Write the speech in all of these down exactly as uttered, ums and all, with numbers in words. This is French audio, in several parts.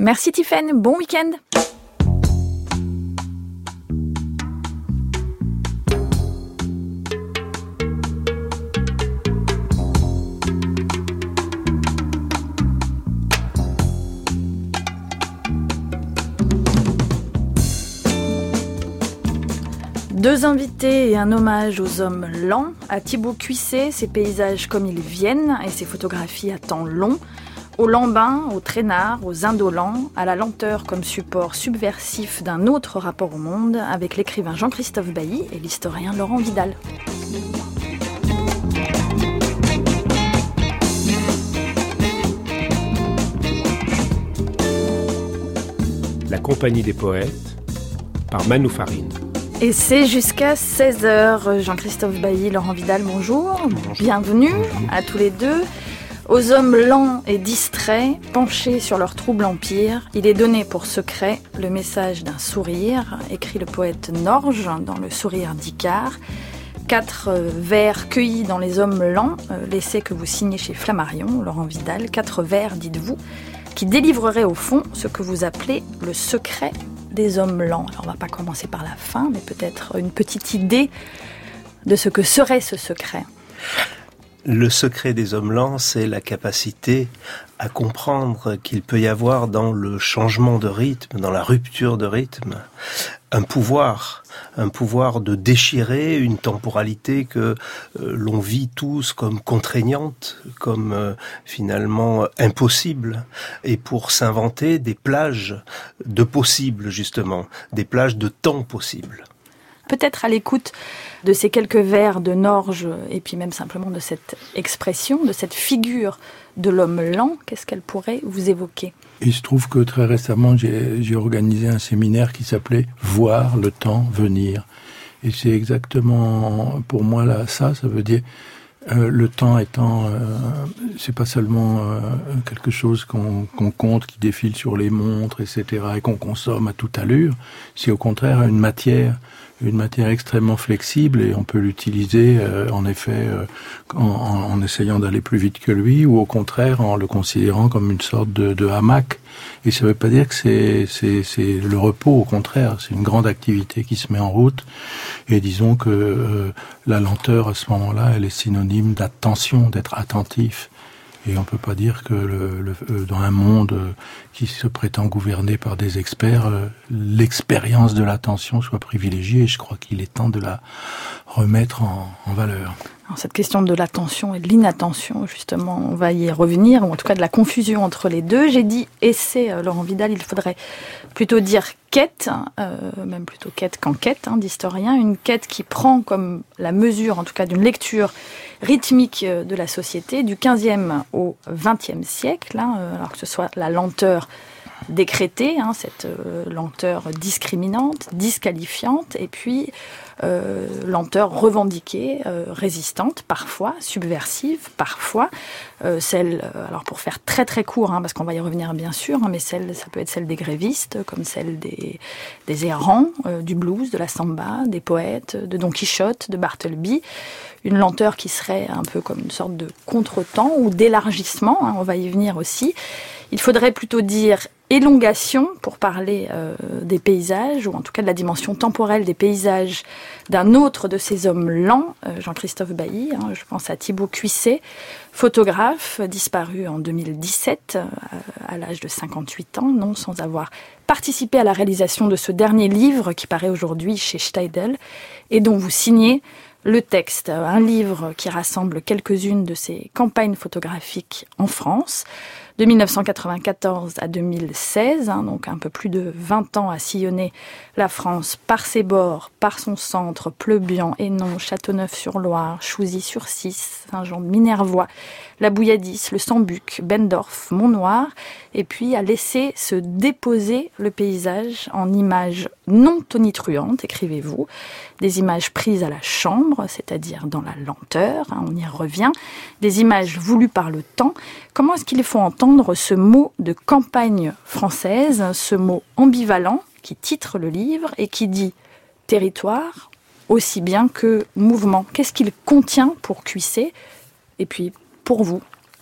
Merci Tiffaine, bon week-end. Deux invités et un hommage aux hommes lents, à Thibaut Cuisset, ses paysages comme ils viennent et ses photographies à temps long, aux lambins, aux traînards, aux indolents, à la lenteur comme support subversif d'un autre rapport au monde avec l'écrivain Jean-Christophe Bailly et l'historien Laurent Vidal. La compagnie des poètes, par Manou Farine. Et c'est jusqu'à seize heures. Jean-Christophe Bailly, Laurent Vidal, bonjour. bonjour. Bienvenue bonjour. À tous les deux. Aux hommes lents et distraits, penchés sur leur trouble empire, il est donné pour secret le message d'un sourire, écrit le poète Norge dans Le sourire d'Icare. Quatre vers cueillis dans Les hommes lents, l'essai que vous signez chez Flammarion, Laurent Vidal. Quatre vers, dites-vous, qui délivreraient au fond ce que vous appelez le secret des hommes lents. Alors on va pas commencer par la fin, mais peut-être une petite idée de ce que serait ce secret. Le secret des hommes lents, c'est la capacité à comprendre qu'il peut y avoir dans le changement de rythme, dans la rupture de rythme, un pouvoir, un pouvoir de déchirer une temporalité que euh, l'on vit tous comme contraignante, comme euh, finalement impossible, et pour s'inventer des plages de possibles, justement, des plages de temps possibles. Peut-être à l'écoute de ces quelques vers de Norge, et puis même simplement de cette expression, de cette figure de l'homme lent, qu'est-ce qu'elle pourrait vous évoquer ? Il se trouve que très récemment, j'ai, j'ai organisé un séminaire qui s'appelait « Voir le temps venir ». Et c'est exactement, pour moi, là, ça, ça veut dire... Euh, le temps étant, euh, c'est pas seulement euh, quelque chose qu'on, qu'on compte, qui défile sur les montres, et cetera, et qu'on consomme à toute allure. C'est au contraire une matière, une matière extrêmement flexible, et on peut l'utiliser, euh, en effet, euh, en, en essayant d'aller plus vite que lui, ou au contraire en le considérant comme une sorte de, de hamac. Et ça veut pas dire que c'est, c'est, c'est le repos, au contraire, c'est une grande activité qui se met en route. Et disons que euh, la lenteur, à ce moment-là, elle est synonyme d'attention, d'être attentif. Et on peut pas dire que le, le, euh, dans un monde euh, qui se prétend gouverné par des experts, euh, l'expérience de l'attention soit privilégiée. Et je crois qu'il est temps de la remettre en, en valeur. Alors, cette question de l'attention et de l'inattention, justement, on va y revenir, ou en tout cas de la confusion entre les deux. J'ai dit essai, euh, Laurent Vidal, il faudrait plutôt dire quête, euh, même plutôt quête qu'enquête, hein, d'historien, une quête qui prend comme la mesure, en tout cas d'une lecture rythmique de la société, du quinzième au vingtième siècle, hein, euh, alors que ce soit la lenteur décrétée, hein, cette euh, lenteur discriminante, disqualifiante, et puis euh, lenteur revendiquée, euh, résistante, parfois, subversive, parfois, euh, celle, euh, alors pour faire très très court, hein, parce qu'on va y revenir bien sûr, hein, mais celle, ça peut être celle des grévistes, comme celle des, des errants, euh, du blues, de la samba, des poètes, de Don Quichotte, de Bartleby, une lenteur qui serait un peu comme une sorte de contretemps ou d'élargissement, hein, on va y venir aussi. Il faudrait plutôt dire élongation pour parler euh, des paysages, ou en tout cas de la dimension temporelle des paysages d'un autre de ces hommes lents, euh, Jean-Christophe Bailly, hein, je pense à Thibaut Cuisset, photographe disparu en deux mille dix-sept euh, à l'âge de cinquante-huit ans, non sans avoir participé à la réalisation de ce dernier livre qui paraît aujourd'hui chez Steidel et dont vous signez le texte, un livre qui rassemble quelques-unes de ses campagnes photographiques en France, de mille neuf cent quatre-vingt-quatorze à deux mille seize, hein, donc un peu plus de vingt ans à sillonner la France par ses bords, par son centre, Pleubian, Hénon, Châteauneuf-sur-Loire, Chouzy-sur-Cisse, Saint-Jean-de-Minervois, la Bouilladisse, le Sambuc, Bendorf, Mont-Noir, et puis à laisser se déposer le paysage en images non tonitruantes, écrivez-vous, des images prises à la chambre, c'est-à-dire dans la lenteur, hein, on y revient, des images voulues par le temps. Comment est-ce qu'il faut entendre ce mot de campagne française, ce mot ambivalent qui titre le livre et qui dit territoire aussi bien que mouvement? Qu'est-ce qu'il contient pour Cuisset et puis pour vous?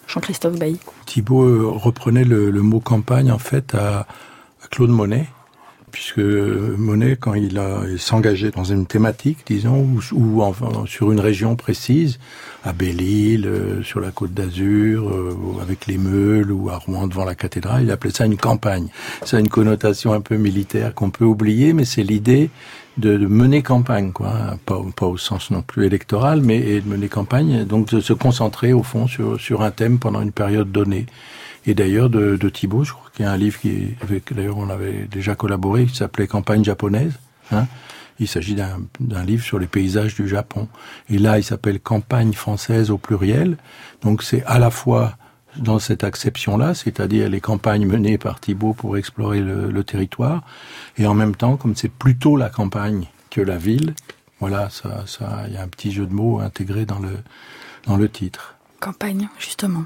Jean-Christophe Bailly. Thibaut reprenait le, le mot campagne en fait à, à Claude Monet, puisque Monet, quand il, a, il s'engageait dans une thématique, disons, ou, ou enfin, sur une région précise, à Belle-Île, euh, sur la Côte d'Azur, euh, avec les Meules, ou à Rouen devant la cathédrale, il appelait ça une campagne. Ça a une connotation un peu militaire qu'on peut oublier, mais c'est l'idée de, de mener campagne, quoi, pas, pas au sens non plus électoral, mais de mener campagne, donc de se concentrer au fond sur, sur un thème pendant une période donnée. Et d'ailleurs, de, de Thibaut, je crois qu'il y a un livre qui, avec, d'ailleurs, on avait déjà collaboré, qui s'appelait Campagne japonaise. Hein. Il s'agit d'un, d'un livre sur les paysages du Japon. Et là, il s'appelle Campagne française au pluriel. Donc, c'est à la fois dans cette acception-là, c'est-à-dire les campagnes menées par Thibaut pour explorer le, le territoire, et en même temps, comme c'est plutôt la campagne que la ville, voilà, ça, ça, il y a un petit jeu de mots intégré dans le, dans le titre. Campagne, justement.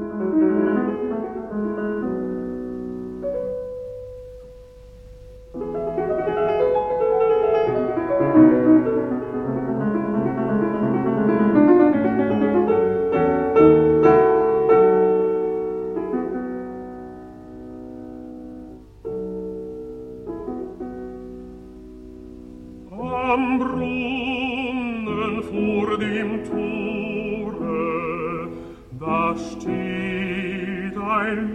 Am Brunnen vor dem Tore, da steht ein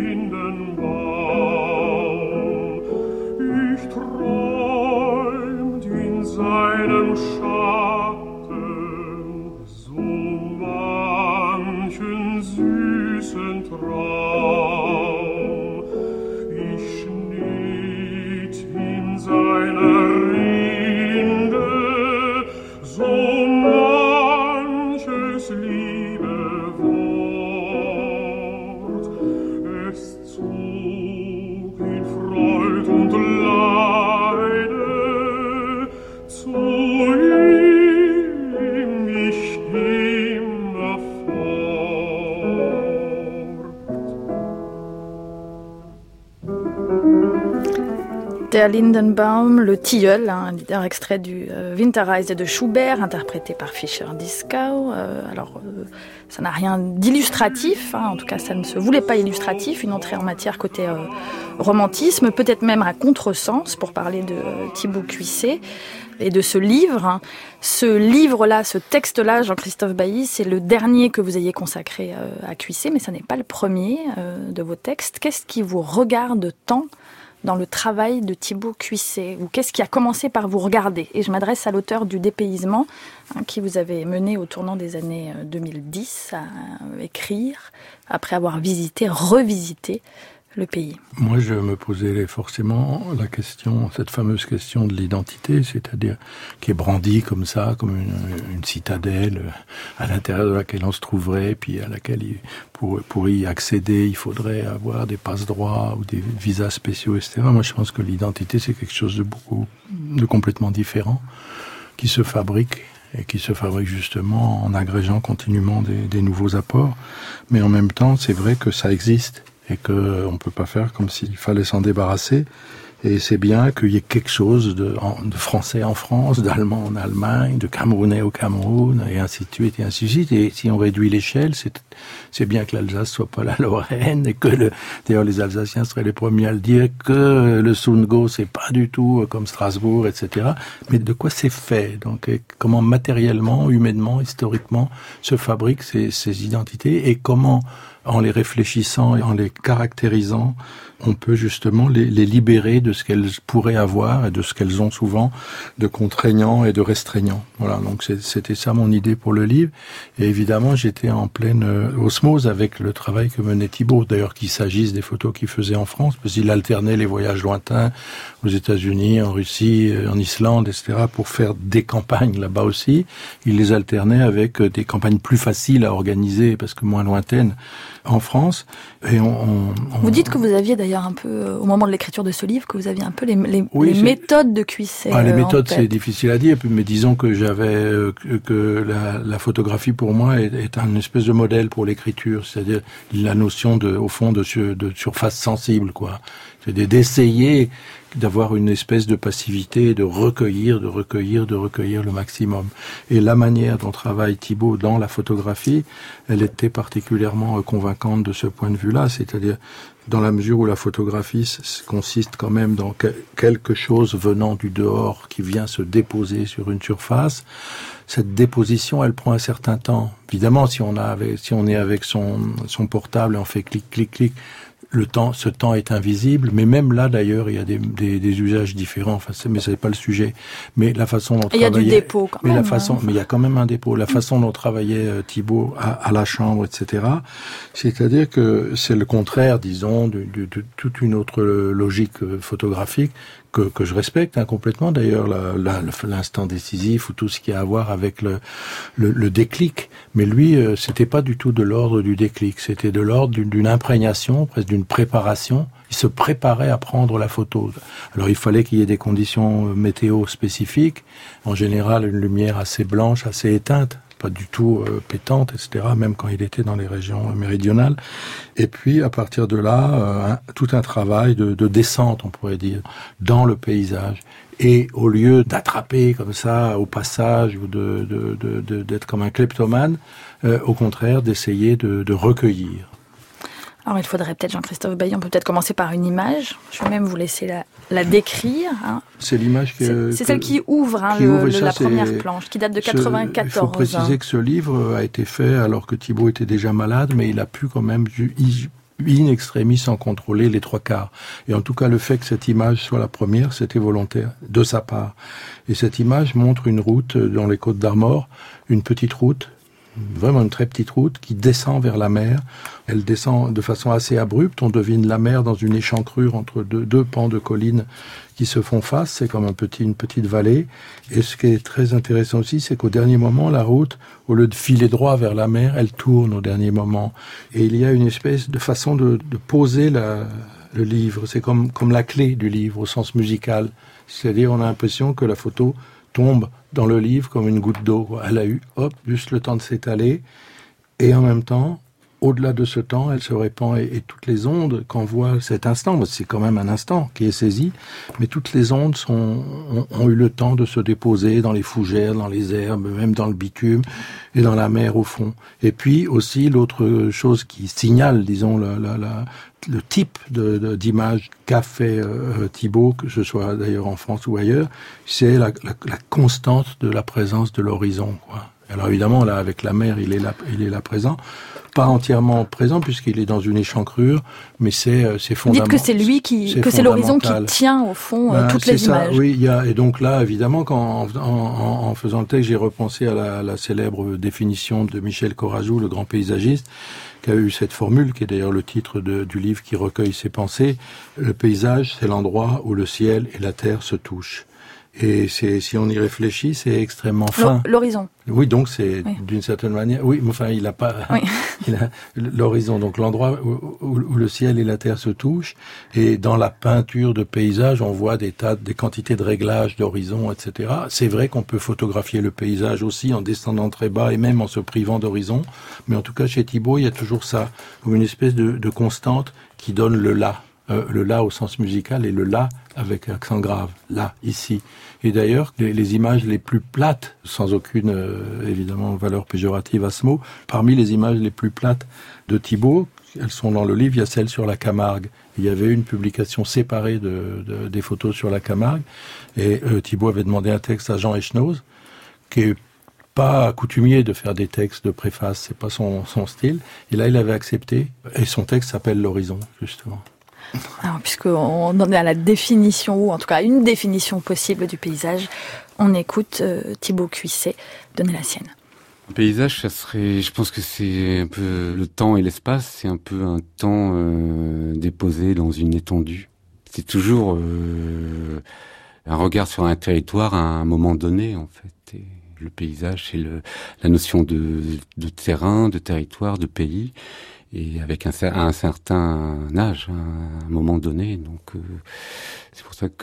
Lindenbaum. Ich träumt in seinem Schatten so manchen süßen Traum. Ich schnitt in seiner so manches liebe Wort, es zog in Freud und Leide zu ihm mich immerfort. Der Lindenbaum, le Tilleul, un leader extrait du euh, Winterreise de Schubert, interprété par Fischer-Dieskau. Euh, alors, euh, ça n'a rien d'illustratif, hein, en tout cas ça ne se voulait pas illustratif, une entrée en matière côté euh, romantisme, peut-être même à contresens, pour parler de euh, Thibaut Cuisset et de ce livre. Ce livre-là, ce texte-là, Jean-Christophe Bailly, c'est le dernier que vous ayez consacré euh, à Cuisset, mais ça n'est pas le premier euh, de vos textes. Qu'est-ce qui vous regarde tant dans le travail de Thibaut Cuisset, ou qu'est-ce qui a commencé par vous regarder? Et je m'adresse à l'auteur du Dépaysement, hein, qui vous avez mené au tournant des années deux mille dix à écrire, après avoir visité, revisité le pays. Moi, je me posais forcément la question, cette fameuse question de l'identité, c'est-à-dire qui est brandie comme ça, comme une, une citadelle à l'intérieur de laquelle on se trouverait, puis à laquelle, il, pour, pour y accéder, il faudrait avoir des passe-droits ou des visas spéciaux, et cetera. Moi, je pense que l'identité, c'est quelque chose de beaucoup, de complètement différent, qui se fabrique, et qui se fabrique justement en agrégeant continuellement des, des nouveaux apports. Mais en même temps, c'est vrai que ça existe, et qu'on ne peut pas faire comme s'il fallait s'en débarrasser. Et c'est bien qu'il y ait quelque chose de, de français en France, d'allemand en Allemagne, de camerounais au Cameroun, et ainsi de suite, et ainsi de suite. Et si on réduit l'échelle, c'est, c'est bien que l'Alsace soit pas la Lorraine, et que le, d'ailleurs les Alsaciens seraient les premiers à le dire, que le Sundgau, c'est pas du tout comme Strasbourg, et cetera. Mais de quoi c'est fait? Donc, comment matériellement, humainement, historiquement, se fabriquent ces, ces identités, et comment, en les réfléchissant et en les caractérisant, on peut justement les, les libérer de ce qu'elles pourraient avoir et de ce qu'elles ont souvent de contraignant et de restreignant. Voilà, donc c'est, c'était ça mon idée pour le livre. Et évidemment, j'étais en pleine euh, osmose avec le travail que menait Thibaut. D'ailleurs, qu'il s'agisse des photos qu'il faisait en France, parce qu'il alternait les voyages lointains aux États-Unis, en Russie, en Islande, et cetera, pour faire des campagnes là-bas aussi. Il les alternait avec des campagnes plus faciles à organiser, parce que moins lointaines, en France. Et on, on, on... Vous dites que vous aviez d'ailleurs un peu, au moment de l'écriture de ce livre, que vous aviez un peu les, les, oui, les méthodes de Cuisset. Ah, les euh, méthodes, c'est difficile à dire, mais disons que j'avais euh, que, que la, la photographie pour moi est, est un espèce de modèle pour l'écriture, c'est-à-dire la notion de, au fond, de, de surface sensible, quoi. C'est d'essayer d'avoir une espèce de passivité, de recueillir, de recueillir, de recueillir le maximum. Et la manière dont travaille Thibaut dans la photographie, elle était particulièrement convaincante de ce point de vue-là, c'est-à-dire dans la mesure où la photographie consiste quand même dans quelque chose venant du dehors qui vient se déposer sur une surface. Cette déposition, elle prend un certain temps. Évidemment, si on a avec, si on est avec son, son portable et on fait clic, clic, clic, le temps, ce temps est invisible, mais même là d'ailleurs, il y a des, des, des usages différents. Enfin, c'est, mais c'est pas le sujet. Mais la façon dont il y a du dépôt quand mais même. La façon, hein. Mais il y a quand même un dépôt. La façon dont travaillait euh, Thibaut à, à la chambre, et cetera. C'est-à-dire que c'est le contraire, disons, de, de, de toute une autre logique photographique que, que je respecte hein, complètement. D'ailleurs, la, la, l'instant décisif ou tout ce qui a à voir avec le, le, le déclic. Mais lui, euh, c'était pas du tout de l'ordre du déclic. C'était de l'ordre d'une, d'une imprégnation, presque d'une préparation. Il se préparait à prendre la photo. Alors, il fallait qu'il y ait des conditions météo spécifiques. En général, une lumière assez blanche, assez éteinte, pas du tout euh, pétante, et cetera, même quand il était dans les régions méridionales. Et puis, à partir de là, euh, un, tout un travail de, de descente, on pourrait dire, dans le paysage. Et au lieu d'attraper comme ça au passage ou de, de, de, de, d'être comme un kleptomane, euh, au contraire, d'essayer de, de recueillir. Alors, il faudrait peut-être, Jean-Christophe Bailly, on peut peut-être commencer par une image. Je vais même vous laisser la, la décrire. Hein. C'est l'image que... C'est, c'est que, celle qui ouvre, hein, qui le, ouvre le, ça, la première planche, qui date de quatre-vingt-quatorze. Il faut préciser hein. que ce livre a été fait alors que Thibaut était déjà malade, mais il a pu quand même... in extremis sans contrôler les trois quarts. Et en tout cas, le fait que cette image soit la première, c'était volontaire de sa part. Et cette image montre une route dans les Côtes d'Armor, une petite route, vraiment une très petite route qui descend vers la mer. Elle descend de façon assez abrupte. On devine la mer dans une échancrure entre deux, deux pans de collines qui se font face. C'est comme un petit, une petite vallée. Et ce qui est très intéressant aussi, c'est qu'au dernier moment, la route, au lieu de filer droit vers la mer, elle tourne au dernier moment. Et il y a une espèce de façon de, de poser la, le livre. C'est comme, comme la clé du livre au sens musical. C'est-à-dire, on a l'impression que la photo tombe dans le livre comme une goutte d'eau. Elle a eu, hop, juste le temps de s'étaler. Et en même temps, au-delà de ce temps, elle se répand et, et toutes les ondes qu'envoie cet instant, c'est quand même un instant qui est saisi, mais toutes les ondes sont, ont, ont eu le temps de se déposer dans les fougères, dans les herbes, même dans le bitume et dans la mer au fond. Et puis aussi, l'autre chose qui signale, disons, la, la, la, le type de, de, d'image qu'a fait euh, Thibaut, que ce soit d'ailleurs en France ou ailleurs, c'est la, la, la constante de la présence de l'horizon, quoi. Alors évidemment, là, avec la mer, il est là, il est là présent. Pas entièrement présent, puisqu'il est dans une échancrure, mais c'est, c'est fondamental. Dites que c'est lui qui, c'est que c'est l'horizon qui tient, au fond, ben, toutes les ça, images. Oui, il y a, et donc là, évidemment, quand, en, en, en faisant le texte, j'ai repensé à la, la célèbre définition de Michel Corazou, le grand paysagiste, qui a eu cette formule, qui est d'ailleurs le titre de, du livre qui recueille ses pensées. Le paysage, c'est l'endroit où le ciel et la terre se touchent. Et c'est, si on y réfléchit, c'est extrêmement fin. L'horizon. Oui, donc c'est oui. d'une certaine manière. Oui, mais enfin, il a pas. Oui. Il a l'horizon, donc l'endroit où, où, où le ciel et la terre se touchent. Et dans la peinture de paysage, on voit des tas, des quantités de réglages d'horizon, et cetera. C'est vrai qu'on peut photographier le paysage aussi en descendant très bas et même en se privant d'horizon. Mais en tout cas, chez Thibaut, il y a toujours ça, comme une espèce de, de constante qui donne le là. Euh, le là au sens musical et le là avec accent grave, là, ici. Et d'ailleurs, les, les images les plus plates, sans aucune, euh, évidemment, valeur péjorative à ce mot, parmi les images les plus plates de Thibaut, elles sont dans le livre, il y a celle sur la Camargue. Il y avait une publication séparée de, de, des photos sur la Camargue, et euh, Thibaut avait demandé un texte à Jean Echenoz, qui est pas coutumier de faire des textes de préface, c'est pas son, son style, et là il avait accepté, et son texte s'appelle L'Horizon, justement. Alors, puisqu'on en est à la définition, ou en tout cas à une définition possible du paysage, on écoute euh, Thibaut Cuisset donner la sienne. Le paysage, ça serait, je pense que c'est un peu le temps et l'espace, c'est un peu un temps euh, déposé dans une étendue. C'est toujours euh, un regard sur un territoire à un moment donné, en fait. Et le paysage, c'est le, la notion de, de terrain, de territoire, de pays. Et avec un, un certain âge, à un moment donné. Donc, euh, c'est pour ça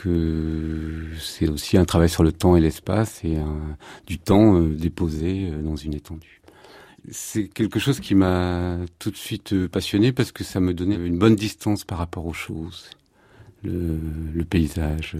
que c'est aussi un travail sur le temps et l'espace et un, du temps euh, déposé euh, dans une étendue. C'est quelque chose qui m'a tout de suite euh, passionné parce que ça me donnait une bonne distance par rapport aux choses. le, le paysage.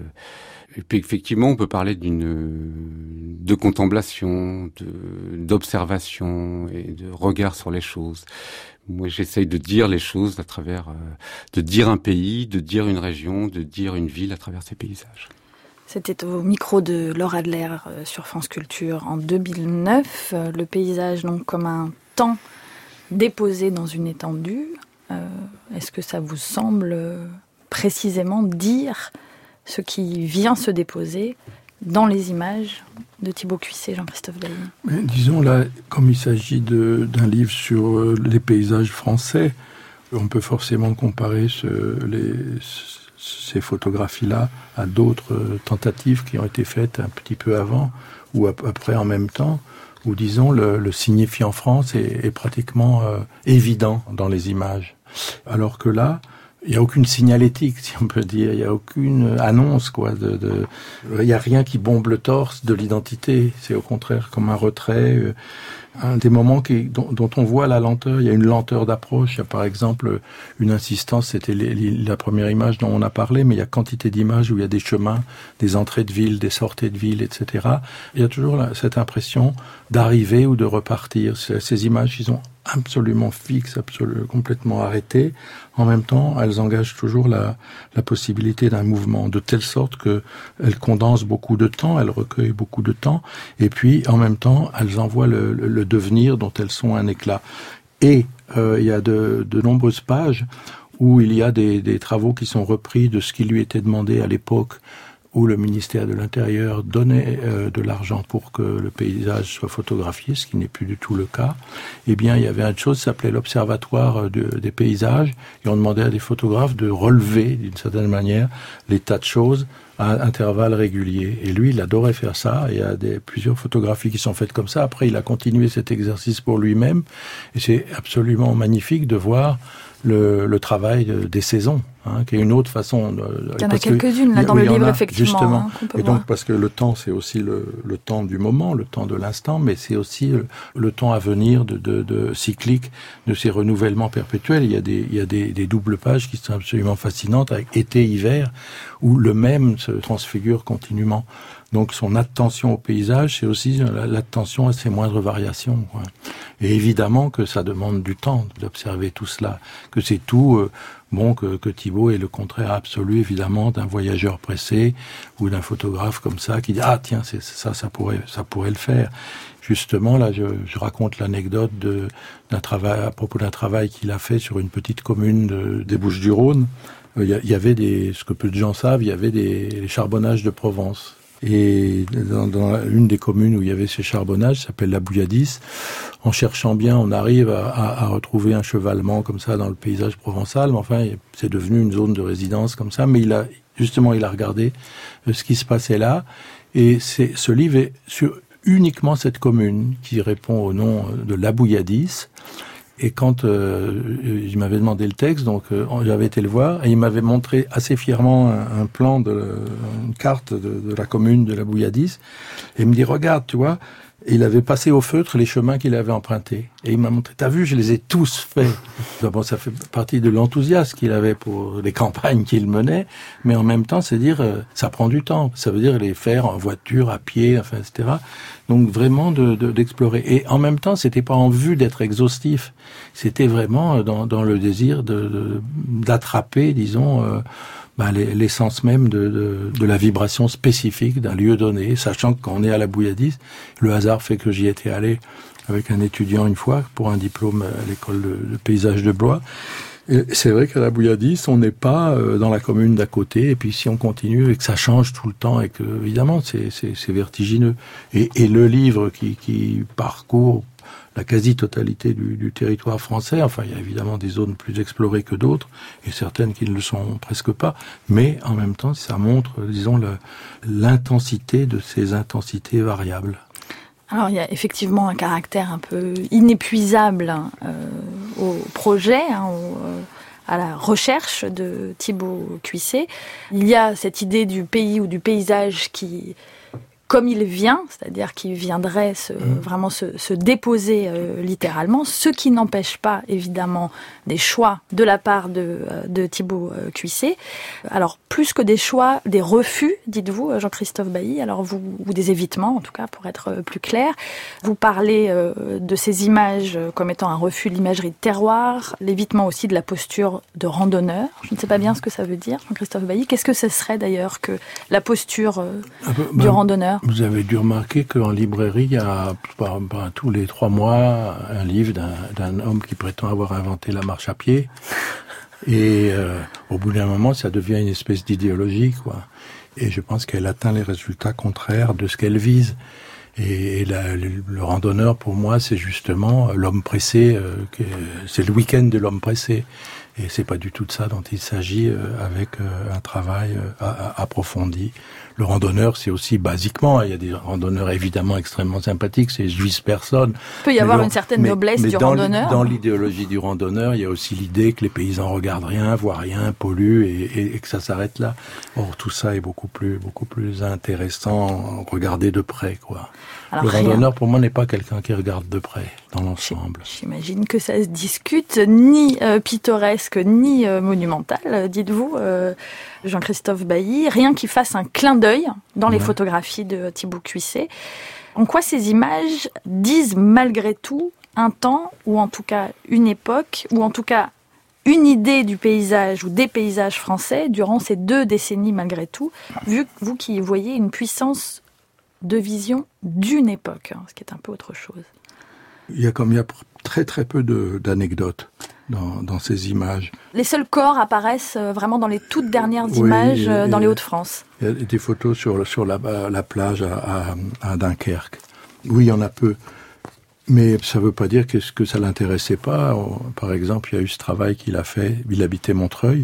Et puis effectivement, on peut parler d'une de contemplation, de, d'observation et de regard sur les choses. Moi, j'essaye de dire les choses à travers, euh, de dire un pays, de dire une région, de dire une ville à travers ces paysages. C'était au micro de Laure Adler euh, sur France Culture en deux mille neuf. Euh, le paysage, donc, comme un temps déposé dans une étendue. Euh, est-ce que ça vous semble euh, précisément dire ce qui vient se déposer dans les images de Thibaut Cuissé, Jean-Christophe Dailly? Mais disons là, comme il s'agit de, d'un livre sur euh, les paysages français, on peut forcément comparer ce, les, ces photographies-là à d'autres euh, tentatives qui ont été faites un petit peu avant ou à peu près en même temps, où disons le, le signifiant France est, est pratiquement euh, évident dans les images. Alors que là, il n'y a aucune signalétique, si on peut dire. Il n'y a aucune annonce, quoi. De, de, il n'y a rien qui bombe le torse de l'identité. C'est au contraire comme un retrait. Euh, un des moments qui, dont, dont on voit la lenteur. Il y a une lenteur d'approche. Il y a par exemple une insistance. C'était les, les, la première image dont on a parlé, mais il y a quantité d'images où il y a des chemins, des entrées de ville, des sorties de ville, et cetera. Il y a toujours là, cette impression d'arriver ou de repartir. Ces, ces images, ils ont absolument fixes, absolument complètement arrêtées. En même temps, elles engagent toujours la, la possibilité d'un mouvement, de telle sorte que elles condensent beaucoup de temps, elles recueillent beaucoup de temps, et puis en même temps, elles envoient le, le, le devenir dont elles sont un éclat. Et euh, il y a de, de nombreuses pages où il y a des, des travaux qui sont repris de ce qui lui était demandé à l'époque, où le ministère de l'Intérieur donnait euh, de l'argent pour que le paysage soit photographié, ce qui n'est plus du tout le cas. Eh bien, il y avait une chose qui s'appelait l'Observatoire de, des paysages, et on demandait à des photographes de relever, d'une certaine manière, les tas de choses à intervalles réguliers. Et lui, il adorait faire ça. Il y a des, plusieurs photographies qui sont faites comme ça. Après, il a continué cet exercice pour lui-même, et c'est absolument magnifique de voir le, le travail de, des saisons, hein, qui est une autre façon. De, il y en a quelques-unes là dans oui, le livre, a, effectivement. Justement. Hein, et donc, voir. Parce que le temps, c'est aussi le, le temps du moment, le temps de l'instant, mais c'est aussi le, le temps à venir de, de, de cyclique, de ces renouvellements perpétuels. Il y a des, il y a des, des doubles pages qui sont absolument fascinantes, avec été, hiver, où le même se transfigure continuellement. Donc son attention au paysage, c'est aussi l'attention à ses moindres variations, quoi. Et évidemment que ça demande du temps d'observer tout cela, que c'est tout, euh, bon, que, que Thibaut est le contraire absolu, évidemment, d'un voyageur pressé ou d'un photographe comme ça qui dit ah tiens c'est ça, ça pourrait, ça pourrait le faire. Justement, là, je, je raconte l'anecdote de, d'un travail à propos d'un travail qu'il a fait sur une petite commune de, des Bouches-du-Rhône. Il y, il y avait des, ce que peu de gens savent, il y avait des les charbonnages de Provence. Et dans, dans une des communes où il y avait ces charbonnages, ça s'appelle la Bouilladis, en cherchant bien, on arrive à, à, à retrouver un chevalement comme ça dans le paysage provençal, mais enfin, c'est devenu une zone de résidence comme ça, mais il a, justement, il a regardé ce qui se passait là, et c'est, ce livre est sur uniquement cette commune qui répond au nom de la Bouilladis. Et quand euh, il m'avait demandé le texte, donc euh, j'avais été le voir, et il m'avait montré assez fièrement un, un plan, de, une carte de, de la commune de la Bouilladis, et il me dit, regarde, tu vois, et il avait passé au feutre les chemins qu'il avait empruntés. Et il m'a montré, t'as vu, je les ai tous faits. Bon, ça fait partie de l'enthousiasme qu'il avait pour les campagnes qu'il menait, mais en même temps, c'est dire, euh, ça prend du temps. Ça veut dire les faire en voiture, à pied, enfin, et cetera. Donc vraiment de, de, d'explorer. Et en même temps, c'était pas en vue d'être exhaustif. C'était vraiment dans, dans le désir de, de d'attraper, disons, euh, bah, l'essence même de, de, de la vibration spécifique d'un lieu donné, sachant que quand on est à la Bouilladis, le hasard fait que j'y étais allé avec un étudiant une fois pour un diplôme à l'école de, de paysage de Blois. Et c'est vrai qu'à la Bouilladis, on n'est pas dans la commune d'à côté, et puis si on continue et que ça change tout le temps, et que évidemment c'est, c'est, c'est vertigineux. Et, et le livre qui, qui parcourt la quasi-totalité du, du territoire français, enfin il y a évidemment des zones plus explorées que d'autres, et certaines qui ne le sont presque pas, mais en même temps ça montre, disons, le, l'intensité de ces intensités variables. Alors il y a effectivement un caractère un peu inépuisable hein, euh, au projet, hein, au, euh, à la recherche de Thibaut Cuissé. Il y a cette idée du pays ou du paysage qui comme il vient, c'est-à-dire qu'il viendrait se, mmh. vraiment se, se déposer euh, littéralement, ce qui n'empêche pas évidemment des choix de la part de, de Thibaut euh, Cuissé. Alors plus que des choix, des refus, dites-vous, Jean-Christophe Bailly, alors vous, ou des évitements en tout cas pour être plus clair. Vous parlez euh, de ces images comme étant un refus de l'imagerie de terroir, l'évitement aussi de la posture de randonneur. Je ne sais pas bien ce que ça veut dire, Jean-Christophe Bailly. Qu'est-ce que ce serait d'ailleurs que la posture euh, ah bah, du bah, randonneur? Vous avez dû remarquer qu'en librairie, il y a bah, bah, tous les trois mois un livre d'un, d'un homme qui prétend avoir inventé la marche à pied. Et euh, au bout d'un moment, ça devient une espèce d'idéologie, quoi. Et je pense qu'elle atteint les résultats contraires de ce qu'elle vise. Et, et la, le, le randonneur, pour moi, c'est justement l'homme pressé. Euh, que, c'est le week-end de l'homme pressé. Et c'est pas du tout de ça dont il s'agit euh, avec euh, un travail euh, approfondi. Le randonneur, c'est aussi basiquement, il y a des randonneurs évidemment extrêmement sympathiques, c'est je vise personne. Il peut y avoir le, une certaine mais, noblesse mais du dans randonneur. Dans l'idéologie du randonneur, il y a aussi l'idée que les paysans regardent rien, voient rien, polluent et, et, et que ça s'arrête là. Or tout ça est beaucoup plus, beaucoup plus intéressant, regardé de près, quoi. Alors, le randonneur, pour moi, n'est pas quelqu'un qui regarde de près, dans l'ensemble. J'imagine que ça se discute, ni euh, pittoresque, ni euh, monumental, dites-vous, euh, Jean-Christophe Bailly. Rien qui fasse un clin d'œil dans les ouais. photographies de Thibaut Cuissé. En quoi ces images disent malgré tout un temps, ou en tout cas une époque, ou en tout cas une idée du paysage ou des paysages français durant ces deux décennies malgré tout, vu que vous qui voyez une puissance de vision d'une époque, hein, ce qui est un peu autre chose. Il y a comme il y a très très peu de, d'anecdotes dans, dans ces images. Les seuls corps apparaissent vraiment dans les toutes dernières oui, images et, dans les Hauts-de-France. Il y a des photos sur, sur la, la plage à, à, à Dunkerque. Oui, il y en a peu. Mais ça ne veut pas dire que, que ça ne l'intéressait pas. Par exemple, il y a eu ce travail qu'il a fait, il habitait Montreuil.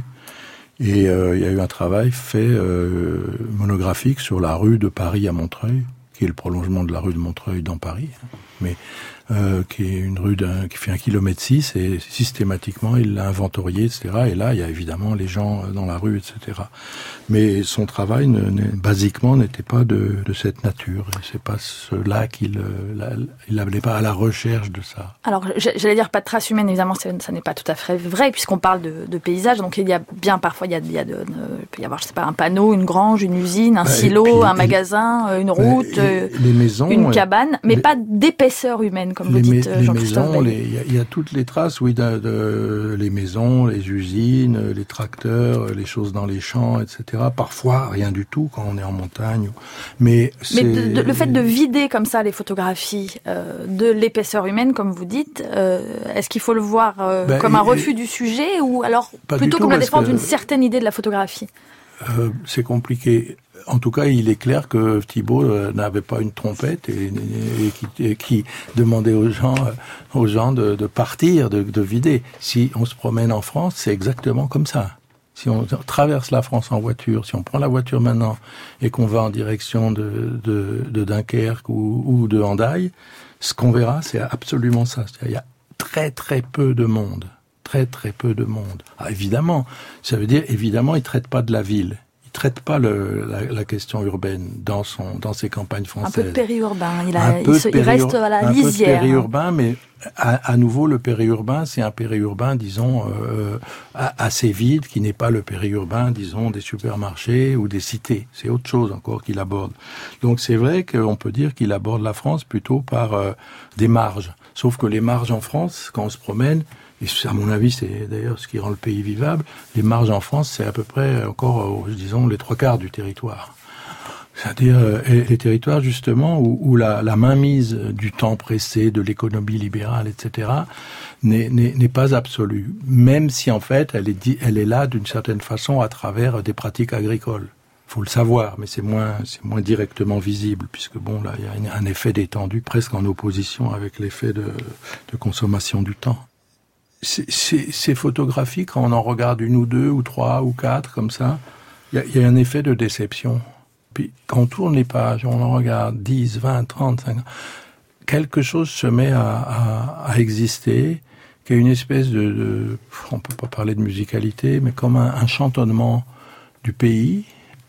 Et euh, il y a eu un travail fait euh, monographique sur la rue de Paris à Montreuil, qui est le prolongement de la rue de Montreuil dans Paris, mais euh, qui est une rue d'un, qui fait un kilomètre six, et systématiquement il l'a inventorié, et cetera. Et là, il y a évidemment les gens dans la rue, et cetera. Mais son travail, ne, ne, basiquement, n'était pas de, de cette nature. Et c'est pas cela qu'il, la, il n'allait pas à la recherche de ça. Alors, j'allais dire pas de traces humaines, évidemment, ça n'est pas tout à fait vrai, puisqu'on parle de, de paysage. Donc, il y a bien parfois, il y a, il y a de, il peut y avoir, je sais pas, un panneau, une grange, une usine, un bah, silo, puis, un magasin, une route, bah, les maisons, une cabane, mais les, pas d'épaisseur humaine, comme vous dites, les Jean-Christophe Bailly. Il y, y a toutes les traces, oui, de, de, les maisons, les usines, les tracteurs, les choses dans les champs, et cetera. Parfois, rien du tout quand on est en montagne. Mais, mais de, de, le fait de vider comme ça les photographies euh, de l'épaisseur humaine, comme vous dites, euh, est-ce qu'il faut le voir euh, ben, comme un refus du sujet ou alors plutôt comme la défense d'une certaine idée de la photographie? euh, C'est compliqué. En tout cas, il est clair que Thibaut euh, n'avait pas une trompette et, et, et, qui, et qui demandait aux gens, euh, aux gens de, de partir, de, de vider. Si on se promène en France, c'est exactement comme ça. Si on traverse la France en voiture, si on prend la voiture maintenant et qu'on va en direction de, de, de Dunkerque ou, ou de Hendaye, ce qu'on verra, c'est absolument ça. C'est-à-dire, il y a très très peu de monde. Très très peu de monde. Ah, évidemment, ça veut dire, évidemment, il ne traite pas de la ville. Il ne traite pas le, la, la question urbaine dans, son, dans ses campagnes françaises. Un peu périurbain. Il, a, il, se, il reste à la lisière. Un peu périurbain, mais à, à nouveau, le périurbain, c'est un périurbain, disons, euh, assez vide, qui n'est pas le périurbain, disons, des supermarchés ou des cités. C'est autre chose encore qu'il aborde. Donc c'est vrai qu'on peut dire qu'il aborde la France plutôt par euh, des marges. Sauf que les marges en France, quand on se promène, et à mon avis, c'est d'ailleurs ce qui rend le pays vivable, les marges en France, c'est à peu près encore, disons, les trois quarts du territoire. C'est-à-dire euh, les territoires, justement, où, où la, la mainmise du temps pressé, de l'économie libérale, et cetera, n'est, n'est, n'est pas absolue. Même si, en fait, elle est, elle est là, d'une certaine façon, à travers des pratiques agricoles. Faut le savoir, mais c'est moins, c'est moins directement visible, puisque bon, là, il y a un effet d'étendue presque en opposition avec l'effet de, de consommation du temps. C'est, c'est, ces photographies, quand on en regarde une ou deux ou trois ou quatre comme ça, il y, y a un effet de déception. Puis quand on tourne les pages, on en regarde dix, vingt, trente, cinquante, quelque chose se met à, à, à exister, qui a une espèce de, de, on peut pas parler de musicalité, mais comme un, un chantonnement du pays,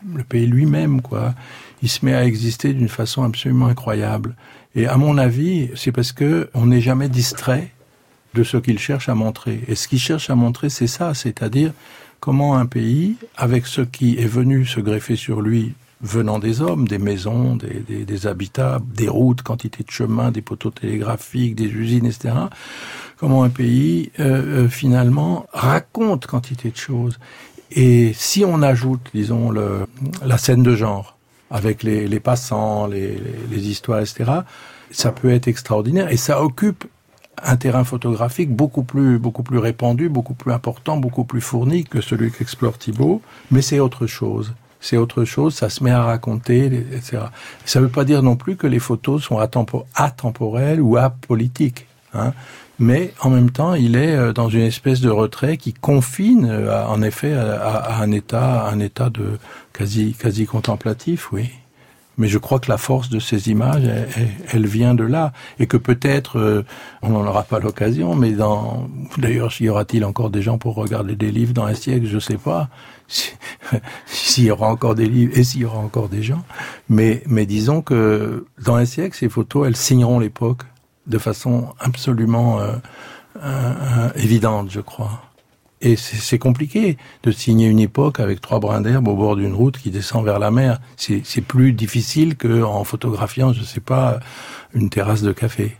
le pays lui-même, quoi. Il se met à exister d'une façon absolument incroyable. Et à mon avis, c'est parce que on n'est jamais distrait de ce qu'il cherche à montrer. Et ce qu'il cherche à montrer, c'est ça, c'est-à-dire comment un pays, avec ce qui est venu se greffer sur lui, venant des hommes, des maisons, des, des, des habitats, des routes, quantité de chemins, des poteaux télégraphiques, des usines, et cetera. Comment un pays, euh, euh, finalement, raconte quantité de choses. Et si on ajoute, disons, le, la scène de genre, avec les, les passants, les, les, les histoires, et cetera, ça peut être extraordinaire. Et ça occupe un terrain photographique beaucoup plus, beaucoup plus répandu, beaucoup plus important, beaucoup plus fourni que celui qu'explore Thibaut. Mais c'est autre chose. C'est autre chose, ça se met à raconter, et cetera. Ça ne veut pas dire non plus que les photos sont atemporelles ou apolitiques, hein. Mais en même temps, il est dans une espèce de retrait qui confine, en effet, à, à un état, à un état de quasi, quasi contemplatif, oui. Mais je crois que la force de ces images, elle, elle vient de là, et que peut-être, euh, on n'en aura pas l'occasion, mais dans, d'ailleurs, y aura-t-il encore des gens pour regarder des livres dans un siècle, je sais pas, s'il y aura encore des livres et s'il y aura encore des gens, mais, mais disons que dans un siècle, ces photos, elles signeront l'époque de façon absolument euh, euh, évidente, je crois. Et c'est, c'est compliqué de signer une époque avec trois brins d'herbe au bord d'une route qui descend vers la mer. C'est, c'est plus difficile qu'en photographiant, je sais pas, une terrasse de café.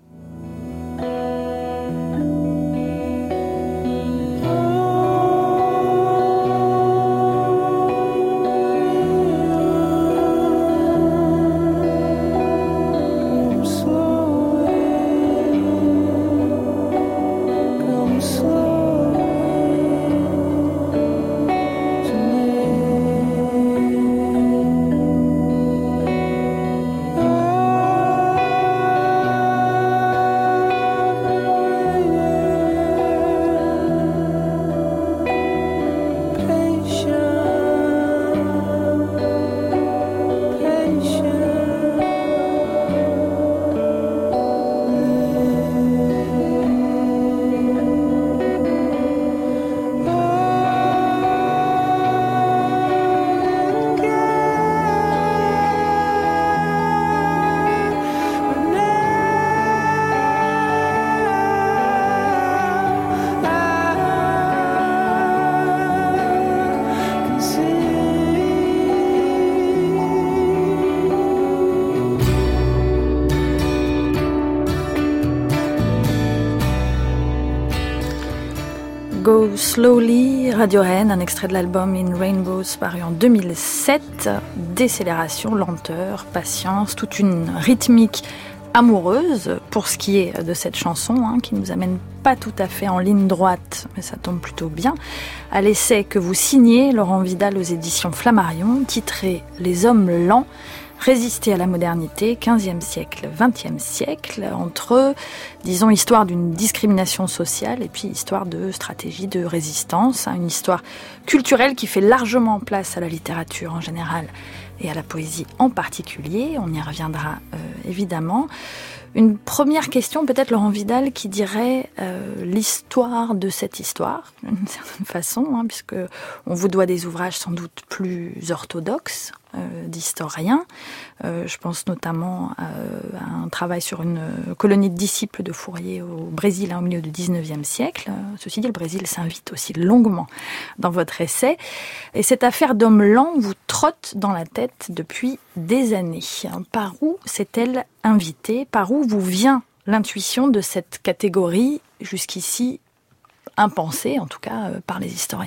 Go Slowly, Radiohead, un extrait de l'album In Rainbows paru en deux mille sept. Décélération, lenteur, patience, toute une rythmique amoureuse pour ce qui est de cette chanson, hein, qui nous amène pas tout à fait en ligne droite, mais ça tombe plutôt bien, à l'essai que vous signez, Laurent Vidal, aux éditions Flammarion, titré « Les hommes lents ». Résister à la modernité, quinzième siècle, vingtième siècle, entre, disons, histoire d'une discrimination sociale et puis histoire de stratégie de résistance, hein, une histoire culturelle qui fait largement place à la littérature en général et à la poésie en particulier. On y reviendra euh, évidemment. Une première question, peut-être Laurent Vidal, qui dirait euh, l'histoire de cette histoire, d'une certaine façon, hein, puisque on vous doit des ouvrages sans doute plus orthodoxes, euh, d'historiens. Euh, je pense notamment à, à un travail sur une colonie de disciples de Fourier au Brésil, hein, au milieu du dix-neuvième siècle. Ceci dit, le Brésil s'invite aussi longuement dans votre essai. Et cette affaire d'homme lent vous trotte dans la tête depuis des années. Par où s'est-elle invitée ? Par où vous vient l'intuition de cette catégorie jusqu'ici impensée, en tout cas euh, par les historiens ?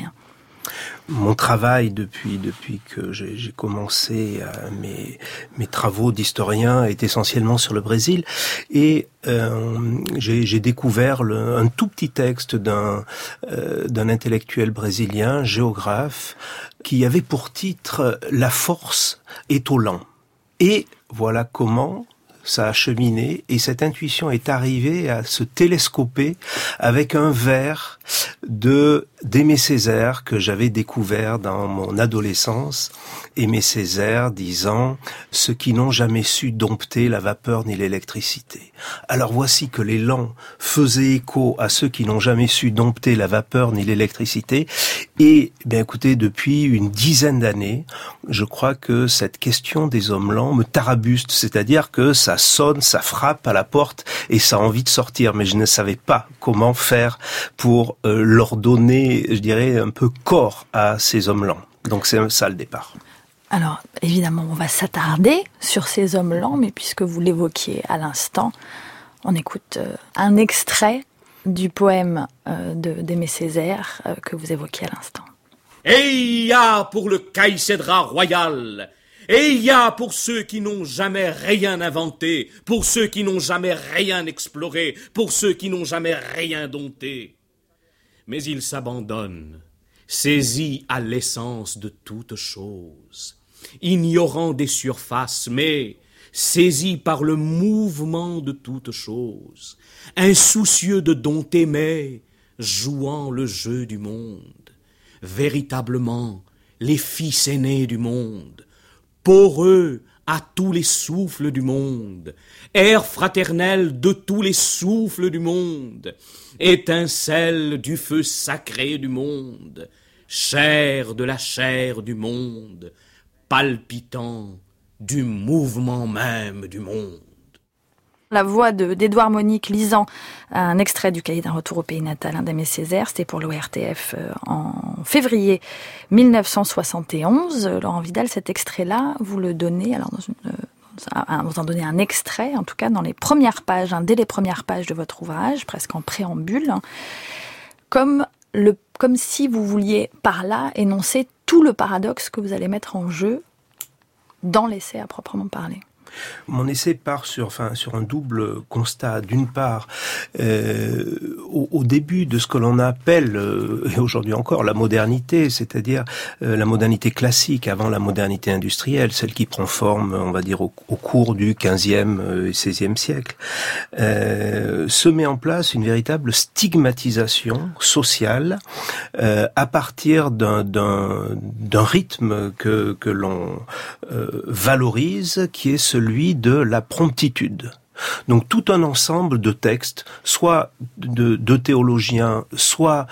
Mon travail depuis depuis que j'ai, j'ai commencé euh, mes mes travaux d'historien est essentiellement sur le Brésil et euh, j'ai, j'ai découvert le, un tout petit texte d'un euh, d'un intellectuel brésilien, géographe, qui avait pour titre « La force est au lent ». Et voilà comment ça a cheminé et cette intuition est arrivée à se télescoper avec un verre de d'Aimé Césaire que j'avais découvert dans mon adolescence. Aimé Césaire disant « Ceux qui n'ont jamais su dompter la vapeur ni l'électricité ». Alors voici que l'élan faisait écho à ceux qui n'ont jamais su dompter la vapeur ni l'électricité. Et bien écoutez, depuis une dizaine d'années, je crois que cette question des hommes lents me tarabuste, c'est-à-dire que ça sonne, ça frappe à la porte et ça a envie de sortir, mais je ne savais pas comment faire pour euh, leur donner, je dirais, un peu corps à ces hommes lents. Donc c'est ça le départ. Alors, évidemment, on va s'attarder sur ces hommes lents, mais puisque vous l'évoquiez à l'instant, on écoute euh, un extrait du poème euh, de, d'Aimé Césaire euh, que vous évoquiez à l'instant. Et il y a pour le caïcédra royal, et il y a pour ceux qui n'ont jamais rien inventé, pour ceux qui n'ont jamais rien exploré, pour ceux qui n'ont jamais rien dompté. Mais ils s'abandonnent, saisis à l'essence de toute chose, ignorant des surfaces, mais saisis par le mouvement de toute chose, insoucieux de dompter, mais jouant le jeu du monde, véritablement les fils aînés du monde, poreux à tous les souffles du monde, air fraternel de tous les souffles du monde, étincelle du feu sacré du monde, chair de la chair du monde, palpitant du mouvement même du monde. La voix de, d'Édouard Monique lisant un extrait du cahier d'un retour au pays natal d'Aimé Césaire, c'était pour l'O R T F en février mille neuf cent soixante et onze. Laurent Vidal, cet extrait-là, vous le donnez, alors dans une, vous en donnez un extrait, en tout cas dans les premières pages, hein, dès les premières pages de votre ouvrage, presque en préambule, hein, comme, le, comme si vous vouliez par là énoncer tout le paradoxe que vous allez mettre en jeu dans l'essai à proprement parler. Mon essai part sur, enfin, sur un double constat. D'une part, euh, au, au début de ce que l'on appelle, euh, et aujourd'hui encore, la modernité, c'est-à-dire euh, la modernité classique avant la modernité industrielle, celle qui prend forme, on va dire, au, au cours du quinzième et seizième siècle, euh, se met en place une véritable stigmatisation sociale euh, à partir d'un, d'un, d'un rythme que, que l'on euh, valorise, qui est celui celui de la promptitude. Donc tout un ensemble de textes, soit de, de théologiens, soit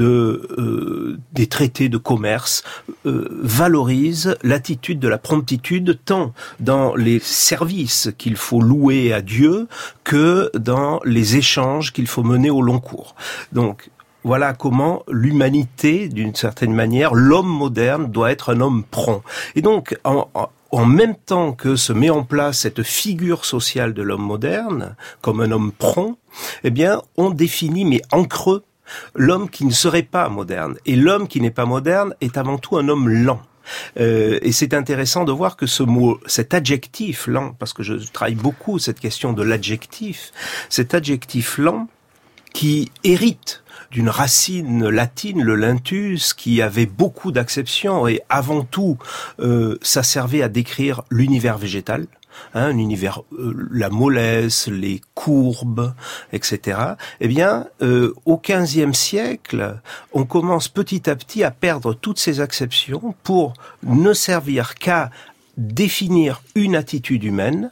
de euh, des traités de commerce, euh, valorisent l'attitude de la promptitude tant dans les services qu'il faut louer à Dieu que dans les échanges qu'il faut mener au long cours. Donc voilà comment l'humanité, d'une certaine manière, l'homme moderne doit être un homme prompt. Et donc, en, en En même temps que se met en place cette figure sociale de l'homme moderne, comme un homme prompt, eh bien, on définit, mais en creux, l'homme qui ne serait pas moderne. Et l'homme qui n'est pas moderne est avant tout un homme lent. Euh, et c'est intéressant de voir que ce mot, cet adjectif lent, parce que je travaille beaucoup cette question de l'adjectif, cet adjectif lent qui hérite d'une racine latine, le lentus, qui avait beaucoup d'acceptions et avant tout, euh, ça servait à décrire l'univers végétal, hein, un univers, euh, la mollesse, les courbes, et cetera. Eh bien, euh, au quinzième siècle, on commence petit à petit à perdre toutes ces acceptions pour ne servir qu'à définir une attitude humaine,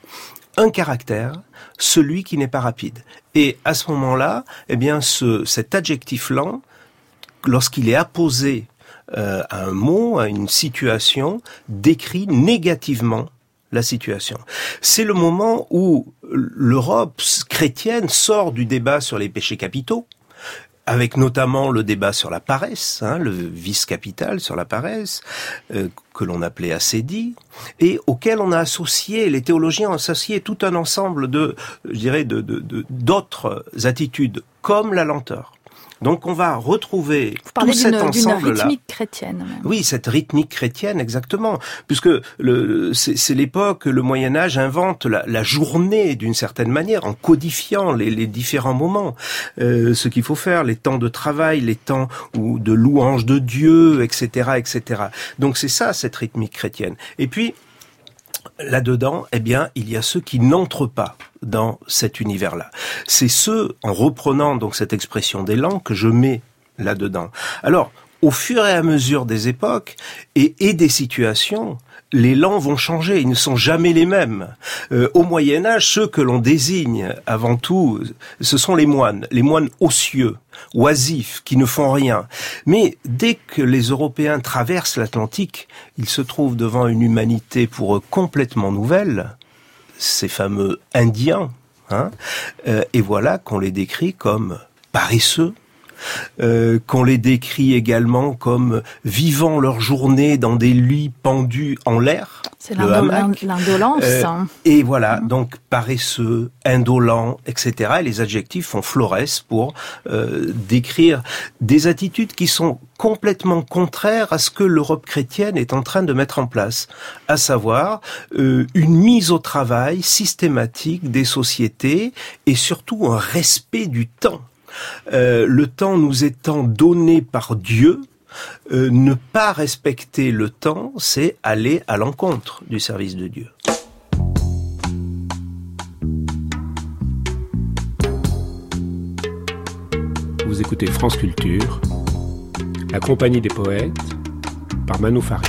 un caractère, celui qui n'est pas rapide. Et à ce moment-là, eh bien, ce, cet adjectif lent, lorsqu'il est apposé euh, à un mot, à une situation, décrit négativement la situation. C'est le moment où l'Europe chrétienne sort du débat sur les péchés capitaux, avec notamment le débat sur la paresse, hein, le vice capital sur la paresse, euh, que l'on appelait assédie, et auquel on a associé, les théologiens ont associé tout un ensemble de, je dirais, de, de, de, d'autres attitudes, comme la lenteur. Donc on va retrouver tout cet ensemble-là. Vous parlez d'une rythmique chrétienne. Même. Oui, cette rythmique chrétienne, exactement. Puisque le, c'est, c'est l'époque, le Moyen-Âge invente la, la journée d'une certaine manière, en codifiant les, les différents moments. Euh, ce qu'il faut faire, les temps de travail, les temps où, de louange de Dieu, et cetera, et cetera. Donc c'est ça, cette rythmique chrétienne. Et puis, là-dedans, eh bien, il y a ceux qui n'entrent pas dans cet univers-là. C'est ceux, en reprenant donc cette expression d'élan, que je mets là-dedans. Alors, au fur et à mesure des époques et, et des situations, les lents vont changer, ils ne sont jamais les mêmes. Euh, au Moyen-Âge, ceux que l'on désigne avant tout, ce sont les moines, les moines ossieux, oisifs, qui ne font rien. Mais dès que les Européens traversent l'Atlantique, ils se trouvent devant une humanité pour eux complètement nouvelle, ces fameux Indiens, hein, euh, et voilà qu'on les décrit comme paresseux, Euh, qu'on les décrit également comme vivant leur journée dans des lits pendus en l'air. C'est l'indolence. Euh, et voilà, donc paresseux, indolent, et cetera. Et les adjectifs font florès pour euh, décrire des attitudes qui sont complètement contraires à ce que l'Europe chrétienne est en train de mettre en place, à savoir euh, une mise au travail systématique des sociétés et surtout un respect du temps. Euh, le temps nous étant donné par Dieu, euh, ne pas respecter le temps, c'est aller à l'encontre du service de Dieu. Vous écoutez France Culture, la compagnie des poètes, par Manou Farid.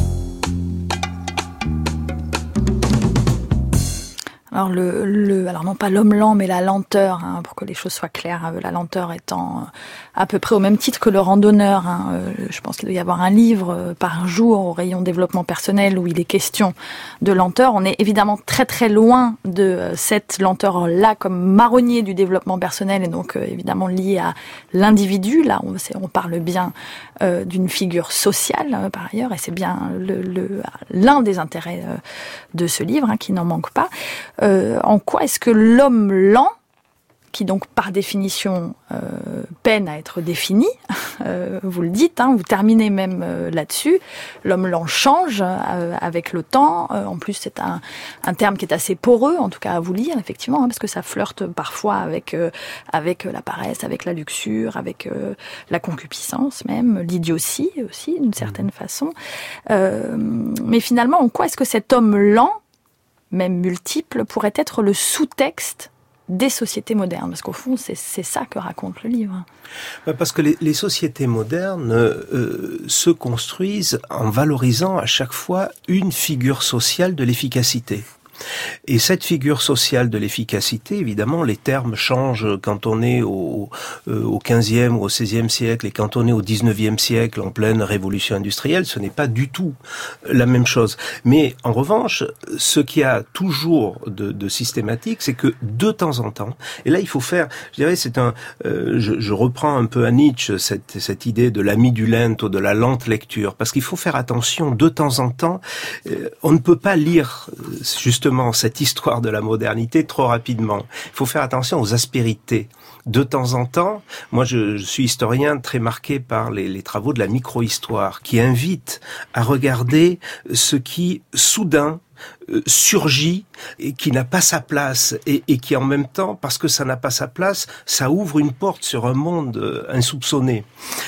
Alors, le, le, alors non pas l'homme lent, mais la lenteur, hein, pour que les choses soient claires. Hein, la lenteur étant à peu près au même titre que le randonneur. Hein, euh, je pense qu'il doit y avoir un livre euh, par jour au rayon développement personnel où il est question de lenteur. On est évidemment très très loin de euh, cette lenteur-là comme marronnier du développement personnel et donc euh, évidemment lié à l'individu. Là, on, on parle bien euh, d'une figure sociale euh, par ailleurs et c'est bien le, le, l'un des intérêts euh, de ce livre hein, qui n'en manque pas. Euh, en quoi est-ce que l'homme lent, qui donc par définition euh, peine à être défini, euh, vous le dites, hein, vous terminez même euh, là-dessus, l'homme lent change euh, avec le temps, euh, en plus c'est un, un terme qui est assez poreux, en tout cas à vous lire, effectivement, hein, parce que ça flirte parfois avec, euh, avec la paresse, avec la luxure, avec euh, la concupiscence même, l'idiotie aussi, d'une certaine façon. Euh, mais finalement, en quoi est-ce que cet homme lent, même multiple, pourrait être le sous-texte des sociétés modernes? Parce qu'au fond, c'est, c'est ça que raconte le livre. Parce que les, les sociétés modernes euh, se construisent en valorisant à chaque fois une figure sociale de l'efficacité. Et cette figure sociale de l'efficacité, évidemment, les termes changent quand on est au, euh, au quinzième ou au seizième siècle et quand on est au dix-neuvième siècle en pleine révolution industrielle, ce n'est pas du tout la même chose. Mais en revanche, ce qui a toujours de, de systématique, c'est que de temps en temps, et là il faut faire, je dirais, c'est un, euh, je, je reprends un peu à Nietzsche cette, cette idée de l'ami du lento, de la lente lecture, parce qu'il faut faire attention de temps en temps. Euh, on ne peut pas lire justement cette histoire de la modernité trop rapidement. Il faut faire attention aux aspérités. De temps en temps, moi je, je suis historien très marqué par les, les travaux de la micro-histoire qui invitent à regarder ce qui soudain euh, surgit et qui n'a pas sa place et, et qui en même temps, parce que ça n'a pas sa place, ça ouvre une porte sur un monde euh, insoupçonné.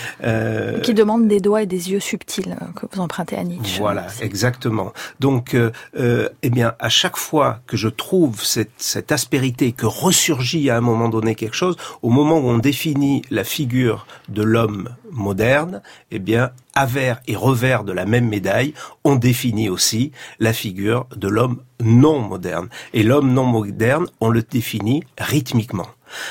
Euh, qui demande des doigts et des yeux subtils euh, que vous empruntez à Nietzsche. Voilà, c'est... exactement. Donc, euh, euh, eh bien, à chaque fois que je trouve cette, cette aspérité, que ressurgit à un moment donné quelque chose, au moment où on définit la figure de l'homme moderne, eh bien, avers et revers de la même médaille, on définit aussi la figure de l'homme non moderne. Et l'homme non moderne, on le définit rythmiquement.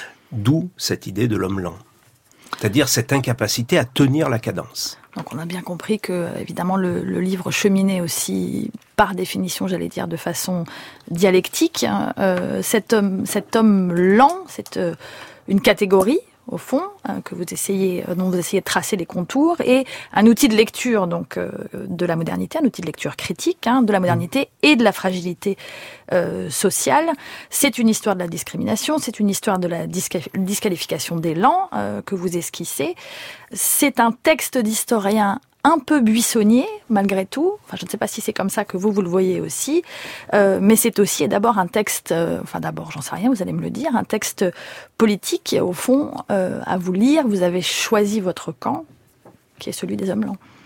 D'où cette idée de l'homme lent. C'est-à-dire cette incapacité à tenir la cadence. Donc on a bien compris que, évidemment, le, le livre cheminait aussi, par définition, j'allais dire, de façon dialectique. Euh, cet homme, cet homme lent, c'est euh, une catégorie, au fond, hein, que vous essayez, dont vous essayez de tracer les contours, et un outil de lecture donc euh, de la modernité, un outil de lecture critique hein, de la modernité et de la fragilité euh, sociale. C'est une histoire de la discrimination, c'est une histoire de la disqual- disqualification des lents euh, que vous esquissez. C'est un texte d'historien un peu buissonnier, malgré tout. Enfin, je ne sais pas si c'est comme ça que vous, vous le voyez aussi. Euh, mais c'est aussi et d'abord un texte, euh, enfin d'abord, j'en sais rien, vous allez me le dire, un texte politique, au fond, euh, à vous lire. Vous avez choisi votre camp, qui est celui des hommes lents.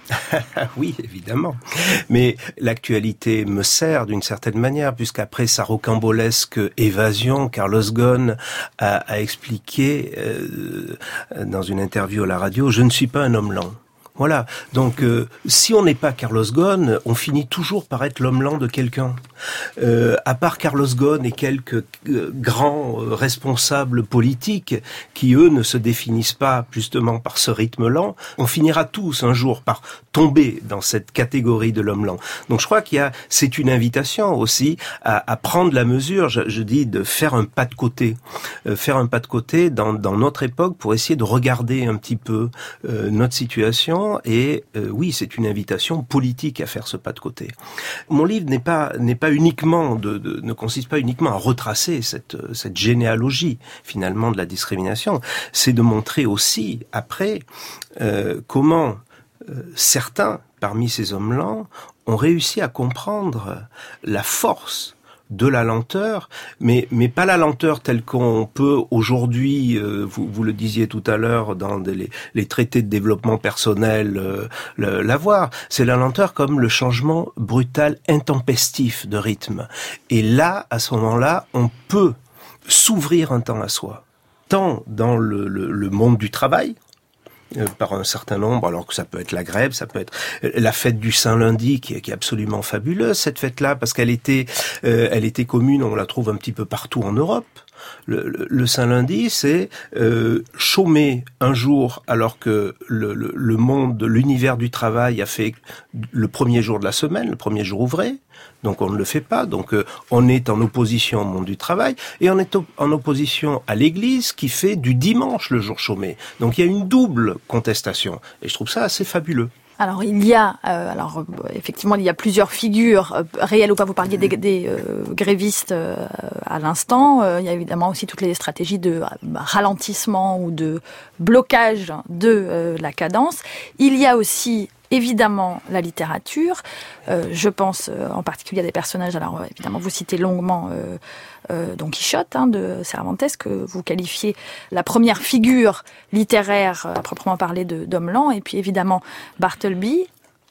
Oui, évidemment. Mais l'actualité me sert d'une certaine manière, puisqu'après sa rocambolesque évasion, Carlos Ghosn a, a expliqué euh, dans une interview à la radio, « Je ne suis pas un homme lent ». Voilà. Donc, euh, si on n'est pas Carlos Ghosn, on finit toujours par être l'homme lent de quelqu'un. Euh, à part Carlos Ghosn et quelques euh, grands euh, responsables politiques qui, eux, ne se définissent pas justement par ce rythme lent, on finira tous un jour par tomber dans cette catégorie de l'homme lent. Donc, je crois qu'il y a, c'est une invitation aussi à, à prendre la mesure, je, je dis, de faire un pas de côté, euh, faire un pas de côté dans, dans notre époque pour essayer de regarder un petit peu euh, notre situation. Et euh, oui, c'est une invitation politique à faire ce pas de côté. Mon livre n'est pas n'est pas uniquement de, de ne consiste pas uniquement à retracer cette cette généalogie finalement de la discrimination. C'est de montrer aussi après euh, comment euh, certains parmi ces hommes lents ont réussi à comprendre la force de la lenteur, mais mais pas la lenteur telle qu'on peut aujourd'hui, euh, vous, vous le disiez tout à l'heure, dans des, les, les traités de développement personnel, euh, le, l'avoir. C'est la lenteur comme le changement brutal, intempestif de rythme. Et là, à ce moment-là, on peut s'ouvrir un temps à soi, tant dans le, le, le monde du travail, Euh, par un certain nombre, alors que ça peut être la grève, ça peut être la fête du Saint-Lundi qui est, qui est absolument fabuleuse, cette fête-là, parce qu'elle était, euh, elle était commune, on la trouve un petit peu partout en Europe. Le, le, le Saint-Lundi, c'est euh, chômer un jour alors que le, le, le monde, l'univers du travail a fait le premier jour de la semaine, le premier jour ouvré. Donc on ne le fait pas. Donc euh, on est en opposition au monde du travail et on est op- en opposition à l'Église qui fait du dimanche le jour chômé. Donc il y a une double contestation et je trouve ça assez fabuleux. Alors il y a, euh, alors euh, effectivement il y a plusieurs figures euh, réelles ou pas. Vous parliez des, des euh, grévistes euh, à l'instant. Euh, il y a évidemment aussi toutes les stratégies de euh, ralentissement ou de blocage de euh, la cadence. Il y a aussi évidemment la littérature. Euh, je pense euh, en particulier à des personnages. Alors euh, évidemment vous citez longuement euh, euh, Don Quichotte hein, de Cervantes, que vous qualifiez la première figure littéraire euh, à proprement parler de, d'homme lent. Et puis évidemment Bartleby.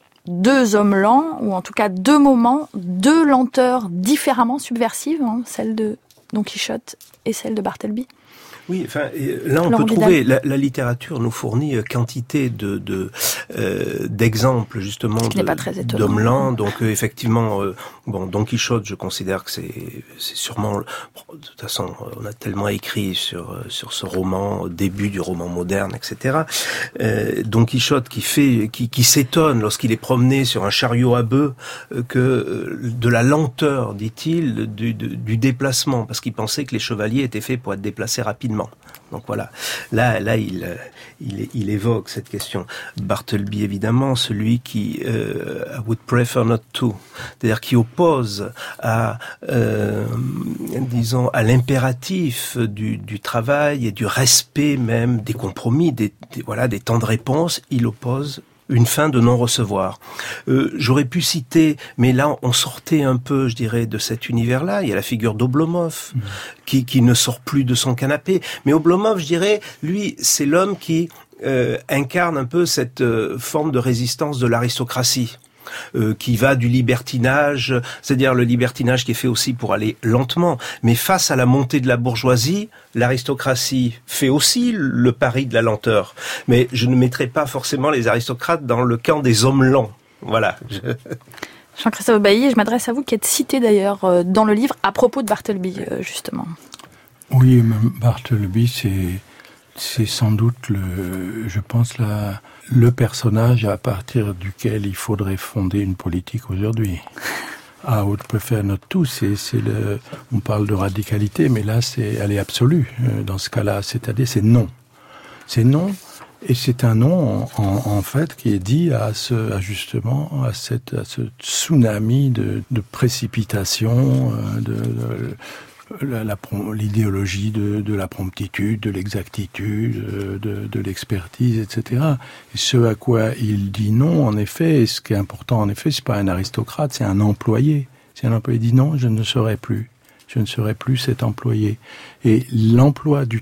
Deux hommes lents, ou en tout cas deux moments, deux lenteurs différemment subversives, hein, celle de Don Quichotte et celle de Bartleby. Oui, enfin, là on peut trouver, la, la littérature nous fournit quantité de, de euh, d'exemples justement de, d'hommes lents. Donc euh, effectivement, euh, bon, Don Quichotte, je considère que c'est, c'est sûrement, bon, de toute façon, on a tellement écrit sur sur ce roman, au début du roman moderne, et cetera. Euh, Don Quichotte qui fait, qui, qui s'étonne lorsqu'il est promené sur un chariot à bœufs euh, que euh, de la lenteur, dit-il, du, du, du déplacement, parce qu'il pensait que les chevaliers étaient faits pour être déplacés rapidement. Donc voilà, là, là, il, il, il évoque cette question. Bartleby, évidemment, celui qui euh, I would prefer not to, c'est-à-dire qui oppose à, euh, disons, à l'impératif du, du travail et du respect même des compromis, des, des voilà, des temps de réponse. Il oppose une fin de non-recevoir. Euh, j'aurais pu citer, mais là on sortait un peu, je dirais, de cet univers-là. Il y a la figure d'Oblomov, mmh. qui, qui ne sort plus de son canapé. Mais Oblomov, je dirais, lui, c'est l'homme qui euh, incarne un peu cette euh, forme de résistance de l'aristocratie. Euh, qui va du libertinage, c'est-à-dire le libertinage qui est fait aussi pour aller lentement. Mais face à la montée de la bourgeoisie, l'aristocratie fait aussi le pari de la lenteur. Mais je ne mettrai pas forcément les aristocrates dans le camp des hommes lents. Voilà. Je... Jean-Christophe Bailly, je m'adresse à vous, qui êtes cité d'ailleurs dans le livre à propos de Bartleby, justement. Oui, Bartleby, c'est... C'est sans doute, le, je pense, la, le personnage à partir duquel il faudrait fonder une politique aujourd'hui. Ah, would prefer not to, c'est, c'est le, on parle de radicalité, mais là, c'est, elle est absolue dans ce cas-là. C'est-à-dire, c'est non. C'est non, et c'est un non, en, en, en fait, qui est dit à ce, à justement, à cette, à ce tsunami de, de précipitation, de, de La, la, l'idéologie de, de la promptitude, de l'exactitude, de, de l'expertise, et cetera. Et ce à quoi il dit non, en effet, et ce qui est important, en effet, c'est pas un aristocrate, c'est un employé. C'est un employé qui dit non, je ne serai plus. Je ne serai plus cet employé. Et l'emploi du temps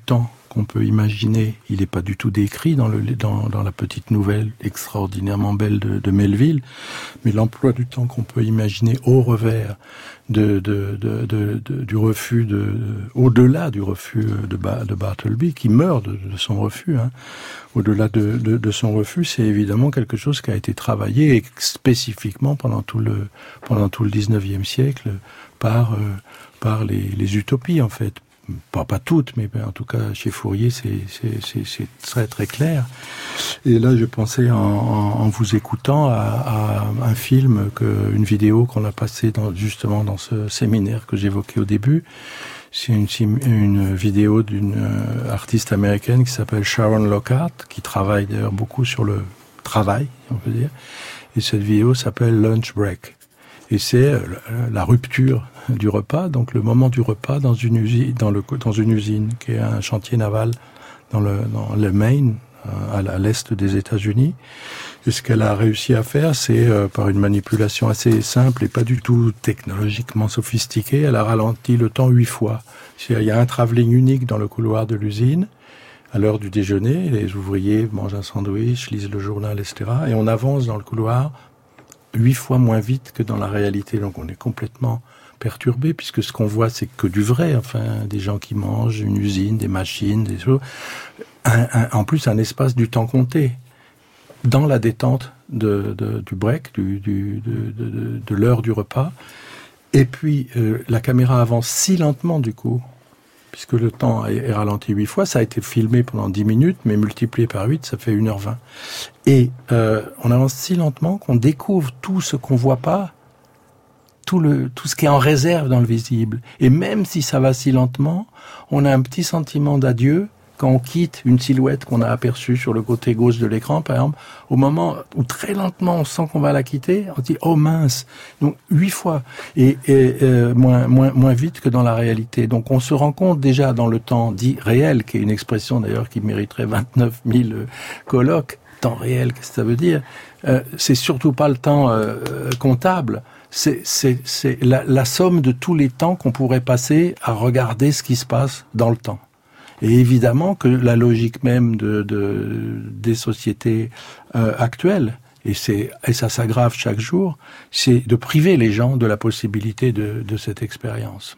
qu'on peut imaginer, il n'est pas du tout décrit dans, le, dans, dans la petite nouvelle extraordinairement belle de, de Melville, mais l'emploi du temps qu'on peut imaginer au revers de, de, de, de, de, du refus, de, de, au-delà du refus de, ba, de Bartleby, qui meurt de, de son refus, hein, au-delà de, de, de son refus, c'est évidemment quelque chose qui a été travaillé spécifiquement pendant tout le, pendant tout le dix-neuvième siècle par, euh, par les, les utopies, en fait. Pas, pas toutes, mais en tout cas chez Fourier, c'est, c'est, c'est, c'est très très clair. Et là, je pensais en, en, en vous écoutant à, à un film, que, une vidéo qu'on a passée dans, justement dans ce séminaire que j'évoquais au début. C'est une, une vidéo d'une euh, artiste américaine qui s'appelle Sharon Lockhart, qui travaille d'ailleurs beaucoup sur le travail, on peut dire. Et cette vidéo s'appelle Lunch Break. Et c'est la rupture du repas, donc le moment du repas dans une usine, dans, le, dans une usine qui est un chantier naval dans le, dans le Maine, à, à l'est des États-Unis. Et ce qu'elle a réussi à faire, c'est euh, par une manipulation assez simple et pas du tout technologiquement sophistiquée, elle a ralenti le temps huit fois. Il y a un travelling unique dans le couloir de l'usine. À l'heure du déjeuner, les ouvriers mangent un sandwich, lisent le journal, et cetera. Et on avance dans le couloir huit fois moins vite que dans la réalité. Donc on est complètement perturbé, puisque ce qu'on voit, c'est que du vrai. Enfin, des gens qui mangent, une usine, des machines, des choses. Un, un, en plus, un espace du temps compté. Dans la détente de, de, du break, du, du, de, de, de, de l'heure du repas. Et puis, euh, la caméra avance si lentement, du coup, puisque le temps est, est ralenti huit fois. Ça a été filmé pendant dix minutes, mais multiplié par huit, ça fait une heure vingt. Et euh, on avance si lentement qu'on découvre tout ce qu'on voit pas, tout, le, tout ce qui est en réserve dans le visible. Et même si ça va si lentement, on a un petit sentiment d'adieu quand on quitte une silhouette qu'on a aperçue sur le côté gauche de l'écran, par exemple, au moment où très lentement on sent qu'on va la quitter, on dit « Oh mince !» Donc huit fois, et, et euh, moins, moins, moins vite que dans la réalité. Donc on se rend compte déjà dans le temps dit réel, qui est une expression d'ailleurs qui mériterait vingt-neuf mille euh, colloques, temps réel, qu'est-ce que ça veut dire ? euh, C'est surtout pas le temps euh, comptable, c'est, c'est, c'est la, la somme de tous les temps qu'on pourrait passer à regarder ce qui se passe dans le temps. Et évidemment que la logique même de, de des sociétés euh, actuelles, et c'est et ça s'aggrave chaque jour, c'est de priver les gens de la possibilité de, de cette expérience.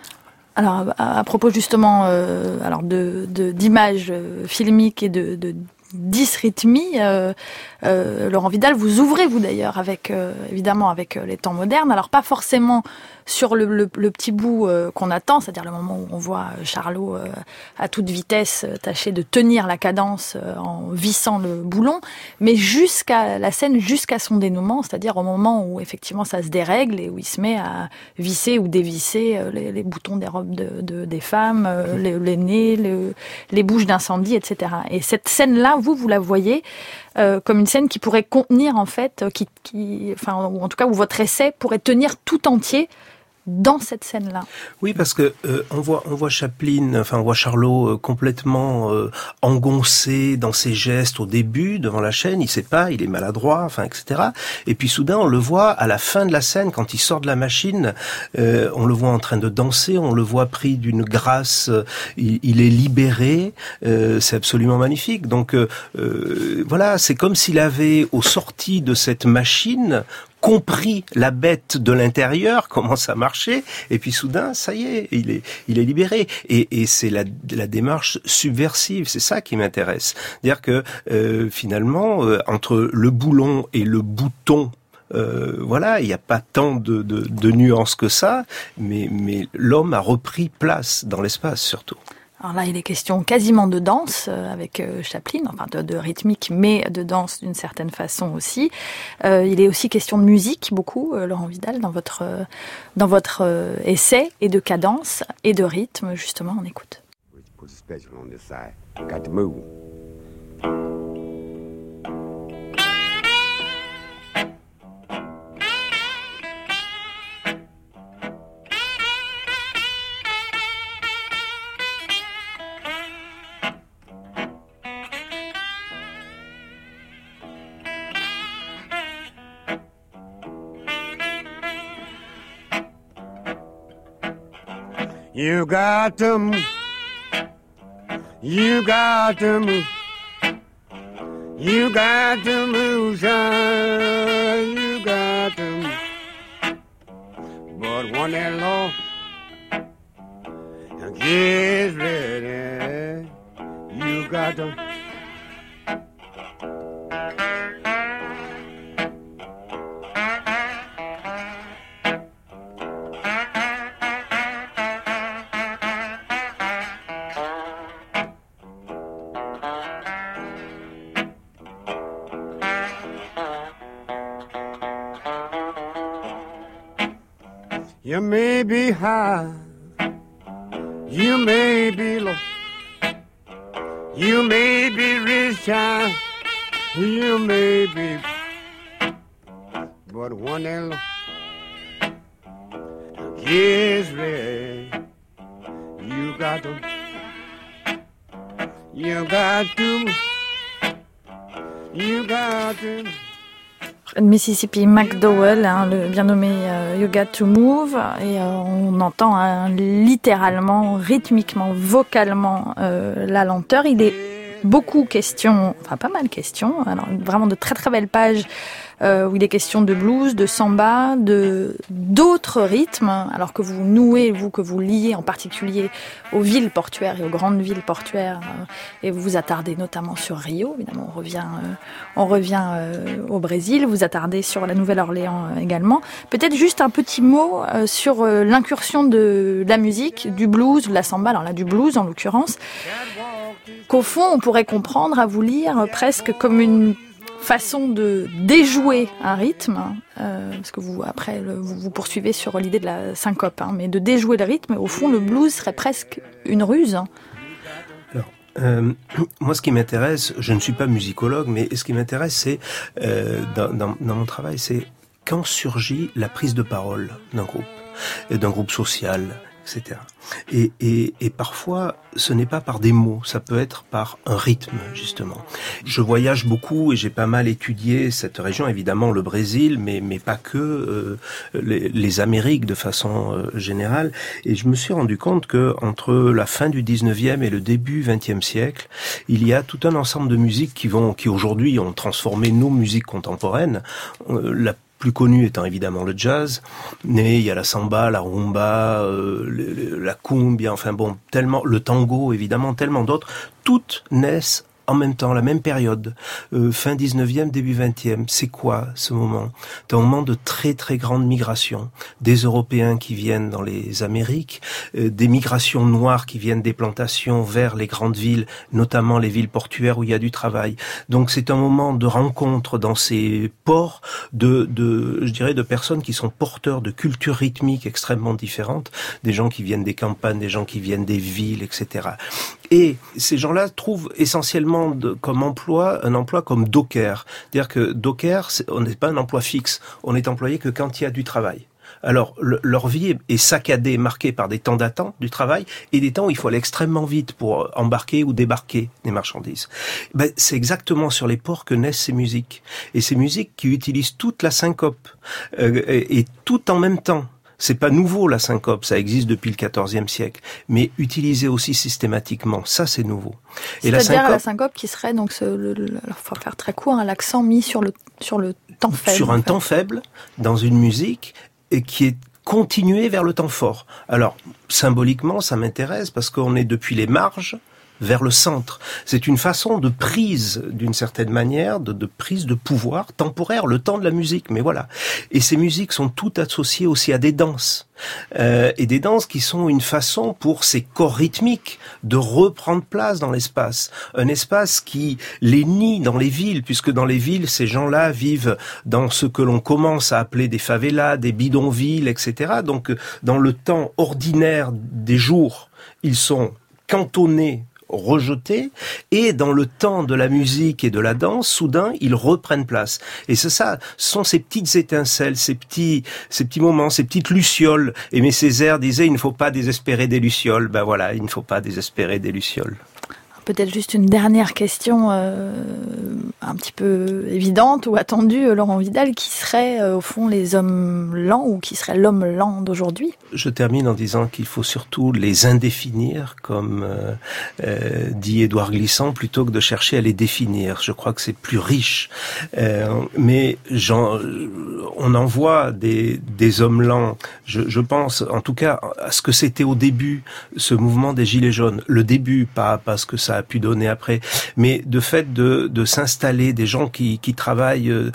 Alors à, à propos justement, euh, alors de, de d'images filmiques et de, de dysrythmie, euh, euh, Laurent Vidal, vous ouvrez vous d'ailleurs avec euh, évidemment avec euh, les temps modernes. Alors pas forcément sur le, le, le petit bout euh, qu'on attend, c'est-à-dire le moment où on voit Charlot euh, à toute vitesse euh, tâcher de tenir la cadence euh, en vissant le boulon, mais jusqu'à la scène, jusqu'à son dénouement, c'est-à-dire au moment où effectivement ça se dérègle et où il se met à visser ou dévisser euh, les, les boutons des robes de, de, des femmes, euh, les, les nez, le, les bouches d'incendie, et cetera. Et cette scène-là, vous, vous la voyez euh, comme une scène qui pourrait contenir en fait, qui, qui, enfin, ou en tout cas où votre essai pourrait tenir tout entier dans cette scène-là. Oui, parce que euh, on voit on voit Chaplin, enfin on voit Charlot euh, complètement euh, engoncé dans ses gestes au début devant la scène. Il sait pas, il est maladroit, enfin et cetera. Et puis soudain on le voit à la fin de la scène quand il sort de la machine, euh, on le voit en train de danser, on le voit pris d'une grâce, euh, il, il est libéré. Euh, c'est absolument magnifique. Donc euh, euh, voilà, c'est comme s'il avait au sorti de cette machine compris la bête de l'intérieur, comment ça marchait, et puis soudain, ça y est, il est, il est libéré. Et, et c'est la, la démarche subversive, c'est ça qui m'intéresse. C'est-à-dire que euh, finalement, euh, entre le boulon et le bouton, euh, voilà, il n'y a pas tant de, de, de nuances que ça, mais, mais l'homme a repris place dans l'espace surtout. Alors là, il est question quasiment de danse euh, avec euh, Chaplin, enfin de, de rythmique, mais de danse d'une certaine façon aussi. Euh, il est aussi question de musique, beaucoup, euh, Laurent Vidal, dans votre euh, dans votre euh, essai, et de cadence et de rythme. Justement, on écoute. You got to, You got to move. You got to move, son. You got to move. But one that law gets ready. You got to. You may be high, you may be low, you may be rich, child, you may be, but one that gets ready, you got to, you got to, you got to. Mississippi McDowell, hein, le bien nommé euh, You Got to Move, et euh, on entend hein, littéralement, rythmiquement, vocalement euh, la lenteur. Il est beaucoup question, enfin pas mal question, alors vraiment de très très belles pages euh, où il est question de blues, de samba, de d'autres rythmes, alors que vous nouez, vous que vous liez en particulier aux villes portuaires et aux grandes villes portuaires, euh, et vous vous attardez notamment sur Rio, évidemment on revient, euh, on revient euh, au Brésil, vous attardez sur la Nouvelle-Orléans euh, également. Peut-être juste un petit mot euh, sur euh, l'incursion de, de la musique, du blues, de la samba, alors là du blues en l'occurrence, qu'au fond on pourrait comprendre à vous lire presque comme une façon de déjouer un rythme, euh, parce que vous après le, vous, vous poursuivez sur l'idée de la syncope, hein, mais de déjouer le rythme. Au fond, le blues serait presque une ruse. Alors, euh, moi, ce qui m'intéresse, je ne suis pas musicologue, mais ce qui m'intéresse, c'est euh, dans, dans, dans mon travail, c'est quand surgit la prise de parole d'un groupe, d'un groupe social, et cetera. Et, et, et parfois, ce n'est pas par des mots, ça peut être par un rythme, justement. Je voyage beaucoup et j'ai pas mal étudié cette région, évidemment le Brésil, mais, mais pas que, euh, les, les Amériques de façon euh, générale. Et je me suis rendu compte que entre la fin du dix-neuvième et le début vingtième siècle, il y a tout un ensemble de musiques qui vont, qui aujourd'hui ont transformé nos musiques contemporaines. Euh, la plus connu étant évidemment le jazz, mais il y a la samba, la rumba, euh, le, le, la cumbia, enfin bon, tellement, le tango évidemment, tellement d'autres, toutes naissent en même temps, la même période, euh, fin dix-neuvième, début vingtième. C'est quoi ce moment? C'est un moment de très très grande migration, des Européens qui viennent dans les Amériques, euh, des migrations noires qui viennent des plantations vers les grandes villes, notamment les villes portuaires où il y a du travail. Donc c'est un moment de rencontre dans ces ports de, de, je dirais, de personnes qui sont porteurs de cultures rythmiques extrêmement différentes, des gens qui viennent des campagnes, des gens qui viennent des villes, et cetera. Et ces gens-là trouvent essentiellement de, comme emploi, un emploi comme docker. C'est-à-dire que docker, c'est, on n'est pas un emploi fixe, on est employé que quand il y a du travail. Alors, le, leur vie est saccadée, marquée par des temps d'attente du travail et des temps où il faut aller extrêmement vite pour embarquer ou débarquer des marchandises. Ben, c'est exactement sur les ports que naissent ces musiques. Et ces musiques qui utilisent toute la syncope euh, et, et tout en même temps. C'est pas nouveau la syncope, ça existe depuis le quatorzième siècle, mais utilisé aussi systématiquement, ça c'est nouveau. Et c'est-à-dire la syncope, la syncope qui serait donc, ce, le, le, alors faut faire très court, hein, l'accent mis sur le sur le temps faible. Sur un en fait. temps faible dans une musique et qui est continuée vers le temps fort. Alors symboliquement, ça m'intéresse parce qu'on est depuis les marges vers le centre. C'est une façon de prise, d'une certaine manière, de, de prise de pouvoir temporaire, le temps de la musique, mais voilà. Et ces musiques sont toutes associées aussi à des danses. Euh, et des danses qui sont une façon pour ces corps rythmiques de reprendre place dans l'espace. Un espace qui les nie dans les villes, puisque dans les villes, ces gens-là vivent dans ce que l'on commence à appeler des favelas, des bidonvilles, et cetera. Donc, dans le temps ordinaire des jours, ils sont cantonnés, rejetés, et dans le temps de la musique et de la danse, soudain, ils reprennent place. Et c'est ça, ce sont ces petites étincelles, ces petits, ces petits moments, ces petites lucioles. Aimé Césaire disait, il ne faut pas désespérer des lucioles. Ben voilà, il ne faut pas désespérer des lucioles. Peut-être juste une dernière question euh, un petit peu évidente ou attendue, Laurent Vidal, qui serait euh, au fond les hommes lents ou qui serait l'homme lent d'aujourd'hui? Je termine en disant qu'il faut surtout les indéfinir, comme euh, euh, dit Édouard Glissant, plutôt que de chercher à les définir. Je crois que c'est plus riche. Euh, mais j'en, on en voit des, des hommes lents. Je, je pense, en tout cas, à ce que c'était au début, ce mouvement des Gilets jaunes. Le début, pas, pas ce que ça a pu donner après, mais de fait de, de s'installer, des gens qui, qui travaillent euh,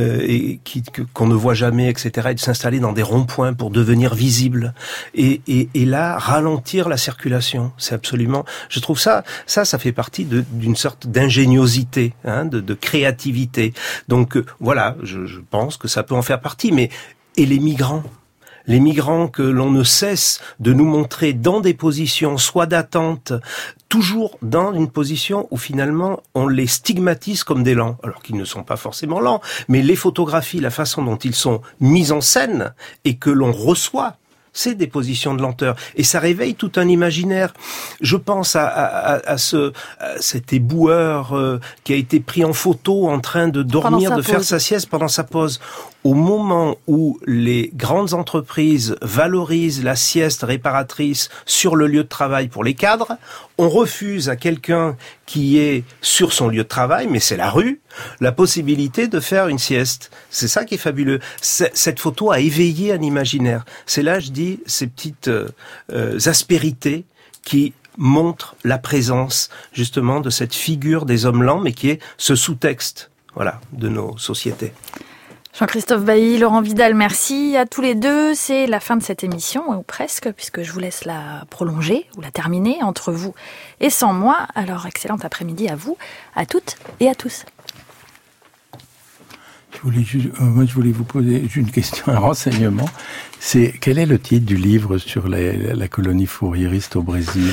et qui, qu'on ne voit jamais, et cetera, et de s'installer dans des ronds-points pour devenir visibles. Et, et, et là, ralentir la circulation. C'est absolument, je trouve ça, ça, ça fait partie de, d'une sorte d'ingéniosité, hein, de, de créativité. Donc, euh, voilà, je, je pense que ça peut en faire partie, mais, et les migrants? Les migrants que l'on ne cesse de nous montrer dans des positions soit d'attente, toujours dans une position où finalement on les stigmatise comme des lents, alors qu'ils ne sont pas forcément lents, mais les photographies, la façon dont ils sont mis en scène et que l'on reçoit, c'est des positions de lenteur. Et ça réveille tout un imaginaire. Je pense à, à, à, ce, à cet éboueur euh, qui a été pris en photo en train de dormir, de pause. Faire sa sieste pendant sa pause. Au moment où les grandes entreprises valorisent la sieste réparatrice sur le lieu de travail pour les cadres, on refuse à quelqu'un qui est sur son lieu de travail, mais c'est la rue, la possibilité de faire une sieste. C'est ça qui est fabuleux. C'est, cette photo a éveillé un imaginaire. C'est là, je dis, ces petites euh, euh, aspérités qui montrent la présence, justement, de cette figure des hommes lents, mais qui est ce sous-texte, voilà, de nos sociétés. Jean-Christophe Bailly, Laurent Vidal, merci à tous les deux. C'est la fin de cette émission, ou presque, puisque je vous laisse la prolonger ou la terminer entre vous et sans moi. Alors, excellent après-midi à vous, à toutes et à tous. Je voulais, juste, euh, moi, je voulais vous poser une question, un renseignement. C'est, quel est le titre du livre sur la, la colonie fourriériste au Brésil?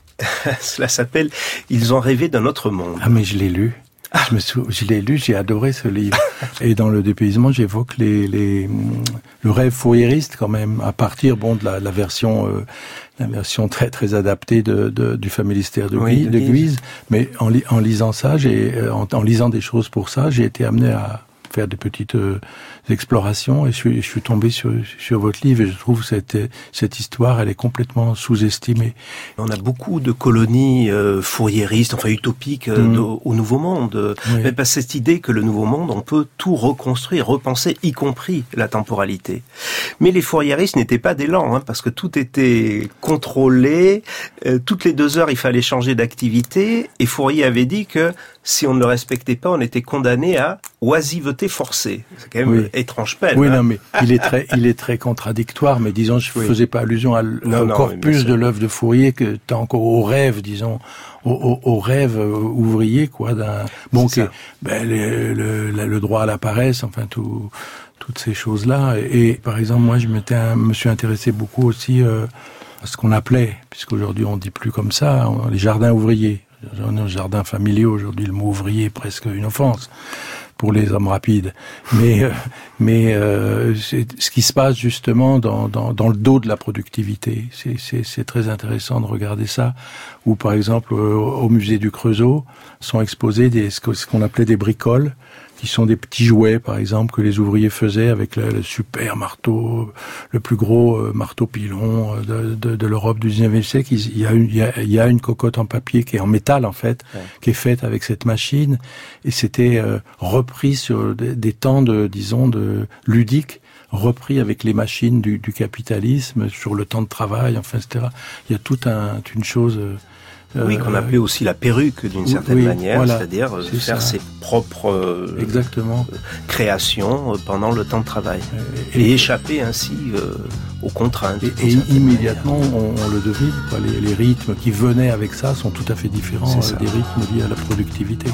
Cela s'appelle « Ils ont rêvé d'un autre monde ». Ah, mais je l'ai lu. Je me sou... je l'ai lu, j'ai adoré ce livre. Et dans le dépaysement, j'évoque les, les, le rêve fourriériste quand même, à partir, bon, de la, la version, euh, la version très, très adaptée de, de du Familistère de, oui, Guise, de Guise. Mais en, li, en lisant ça, j'ai, en, en lisant des choses pour ça, j'ai été amené à faire des petites euh, explorations et je suis, je suis tombé sur, sur votre livre et je trouve cette, cette histoire, elle est complètement sous-estimée. On a beaucoup de colonies euh, fourriéristes, enfin utopiques euh, mmh. de, au Nouveau Monde. Oui. Mais pas cette idée que le Nouveau Monde, on peut tout reconstruire, repenser, y compris la temporalité. Mais les fourriéristes n'étaient pas des lents, hein, parce que tout était contrôlé. Euh, toutes les deux heures, il fallait changer d'activité. Et Fourier avait dit que si on ne le respectait pas, on était condamné à oisiveté forcée. C'est quand même oui. étrange peine. Oui, hein. non, mais il est très, il est très contradictoire. Mais disons, je ne oui. faisais pas allusion à, non, au non, corpus de l'œuvre de Fourier, que t'as encore au rêve, disons, au, au, au rêve ouvrier, quoi. D'un bon, okay, ben, le, le, le, le droit à la paresse, enfin tout, toutes ces choses-là. Et, et par exemple, moi, je m'étais, me suis intéressé beaucoup aussi euh, à ce qu'on appelait, puisqu'aujourd'hui on dit plus comme ça, les jardins ouvriers. On est au jardin familial aujourd'hui, le mot ouvrier est presque une offense pour les hommes rapides. Mais, euh, mais euh, c'est ce qui se passe justement dans, dans, dans le dos de la productivité. C'est, c'est, c'est très intéressant de regarder ça. Ou par exemple, au, au musée du Creusot sont exposés des, ce qu'on appelait des bricoles, qui sont des petits jouets, par exemple, que les ouvriers faisaient avec le, le super marteau, le plus gros euh, marteau pilon de, de, de l'Europe du dix-neuvième siècle. Il y, a une, il, y a, il y a une cocotte en papier qui est en métal, en fait, ouais. qui est faite avec cette machine. Et c'était euh, repris sur des, des temps, de, disons, de ludiques, repris avec les machines du, du capitalisme, sur le temps de travail, enfin, et cetera. Il y a toute un, une chose... Euh, Oui, qu'on appelait aussi la perruque d'une certaine oui, manière, voilà, c'est-à-dire c'est faire ça. Ses propres euh, Exactement. Euh, créations pendant le temps de travail et, et, et échapper ainsi euh, aux contraintes. Et, et immédiatement, on, on le devine, quoi, les, les rythmes qui venaient avec ça sont tout à fait différents euh, des rythmes liés à la productivité.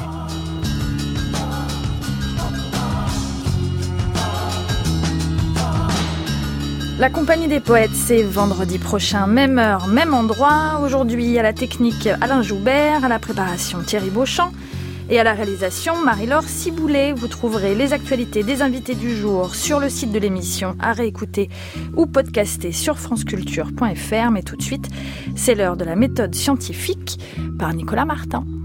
La Compagnie des Poètes, c'est vendredi prochain, même heure, même endroit. Aujourd'hui, à la technique, Alain Joubert, à la préparation, Thierry Beauchamp. Et à la réalisation, Marie-Laure Ciboulet. Vous trouverez les actualités des invités du jour sur le site de l'émission, à réécouter ou podcaster sur franceculture point f r. Mais tout de suite, c'est l'heure de la méthode scientifique par Nicolas Martin.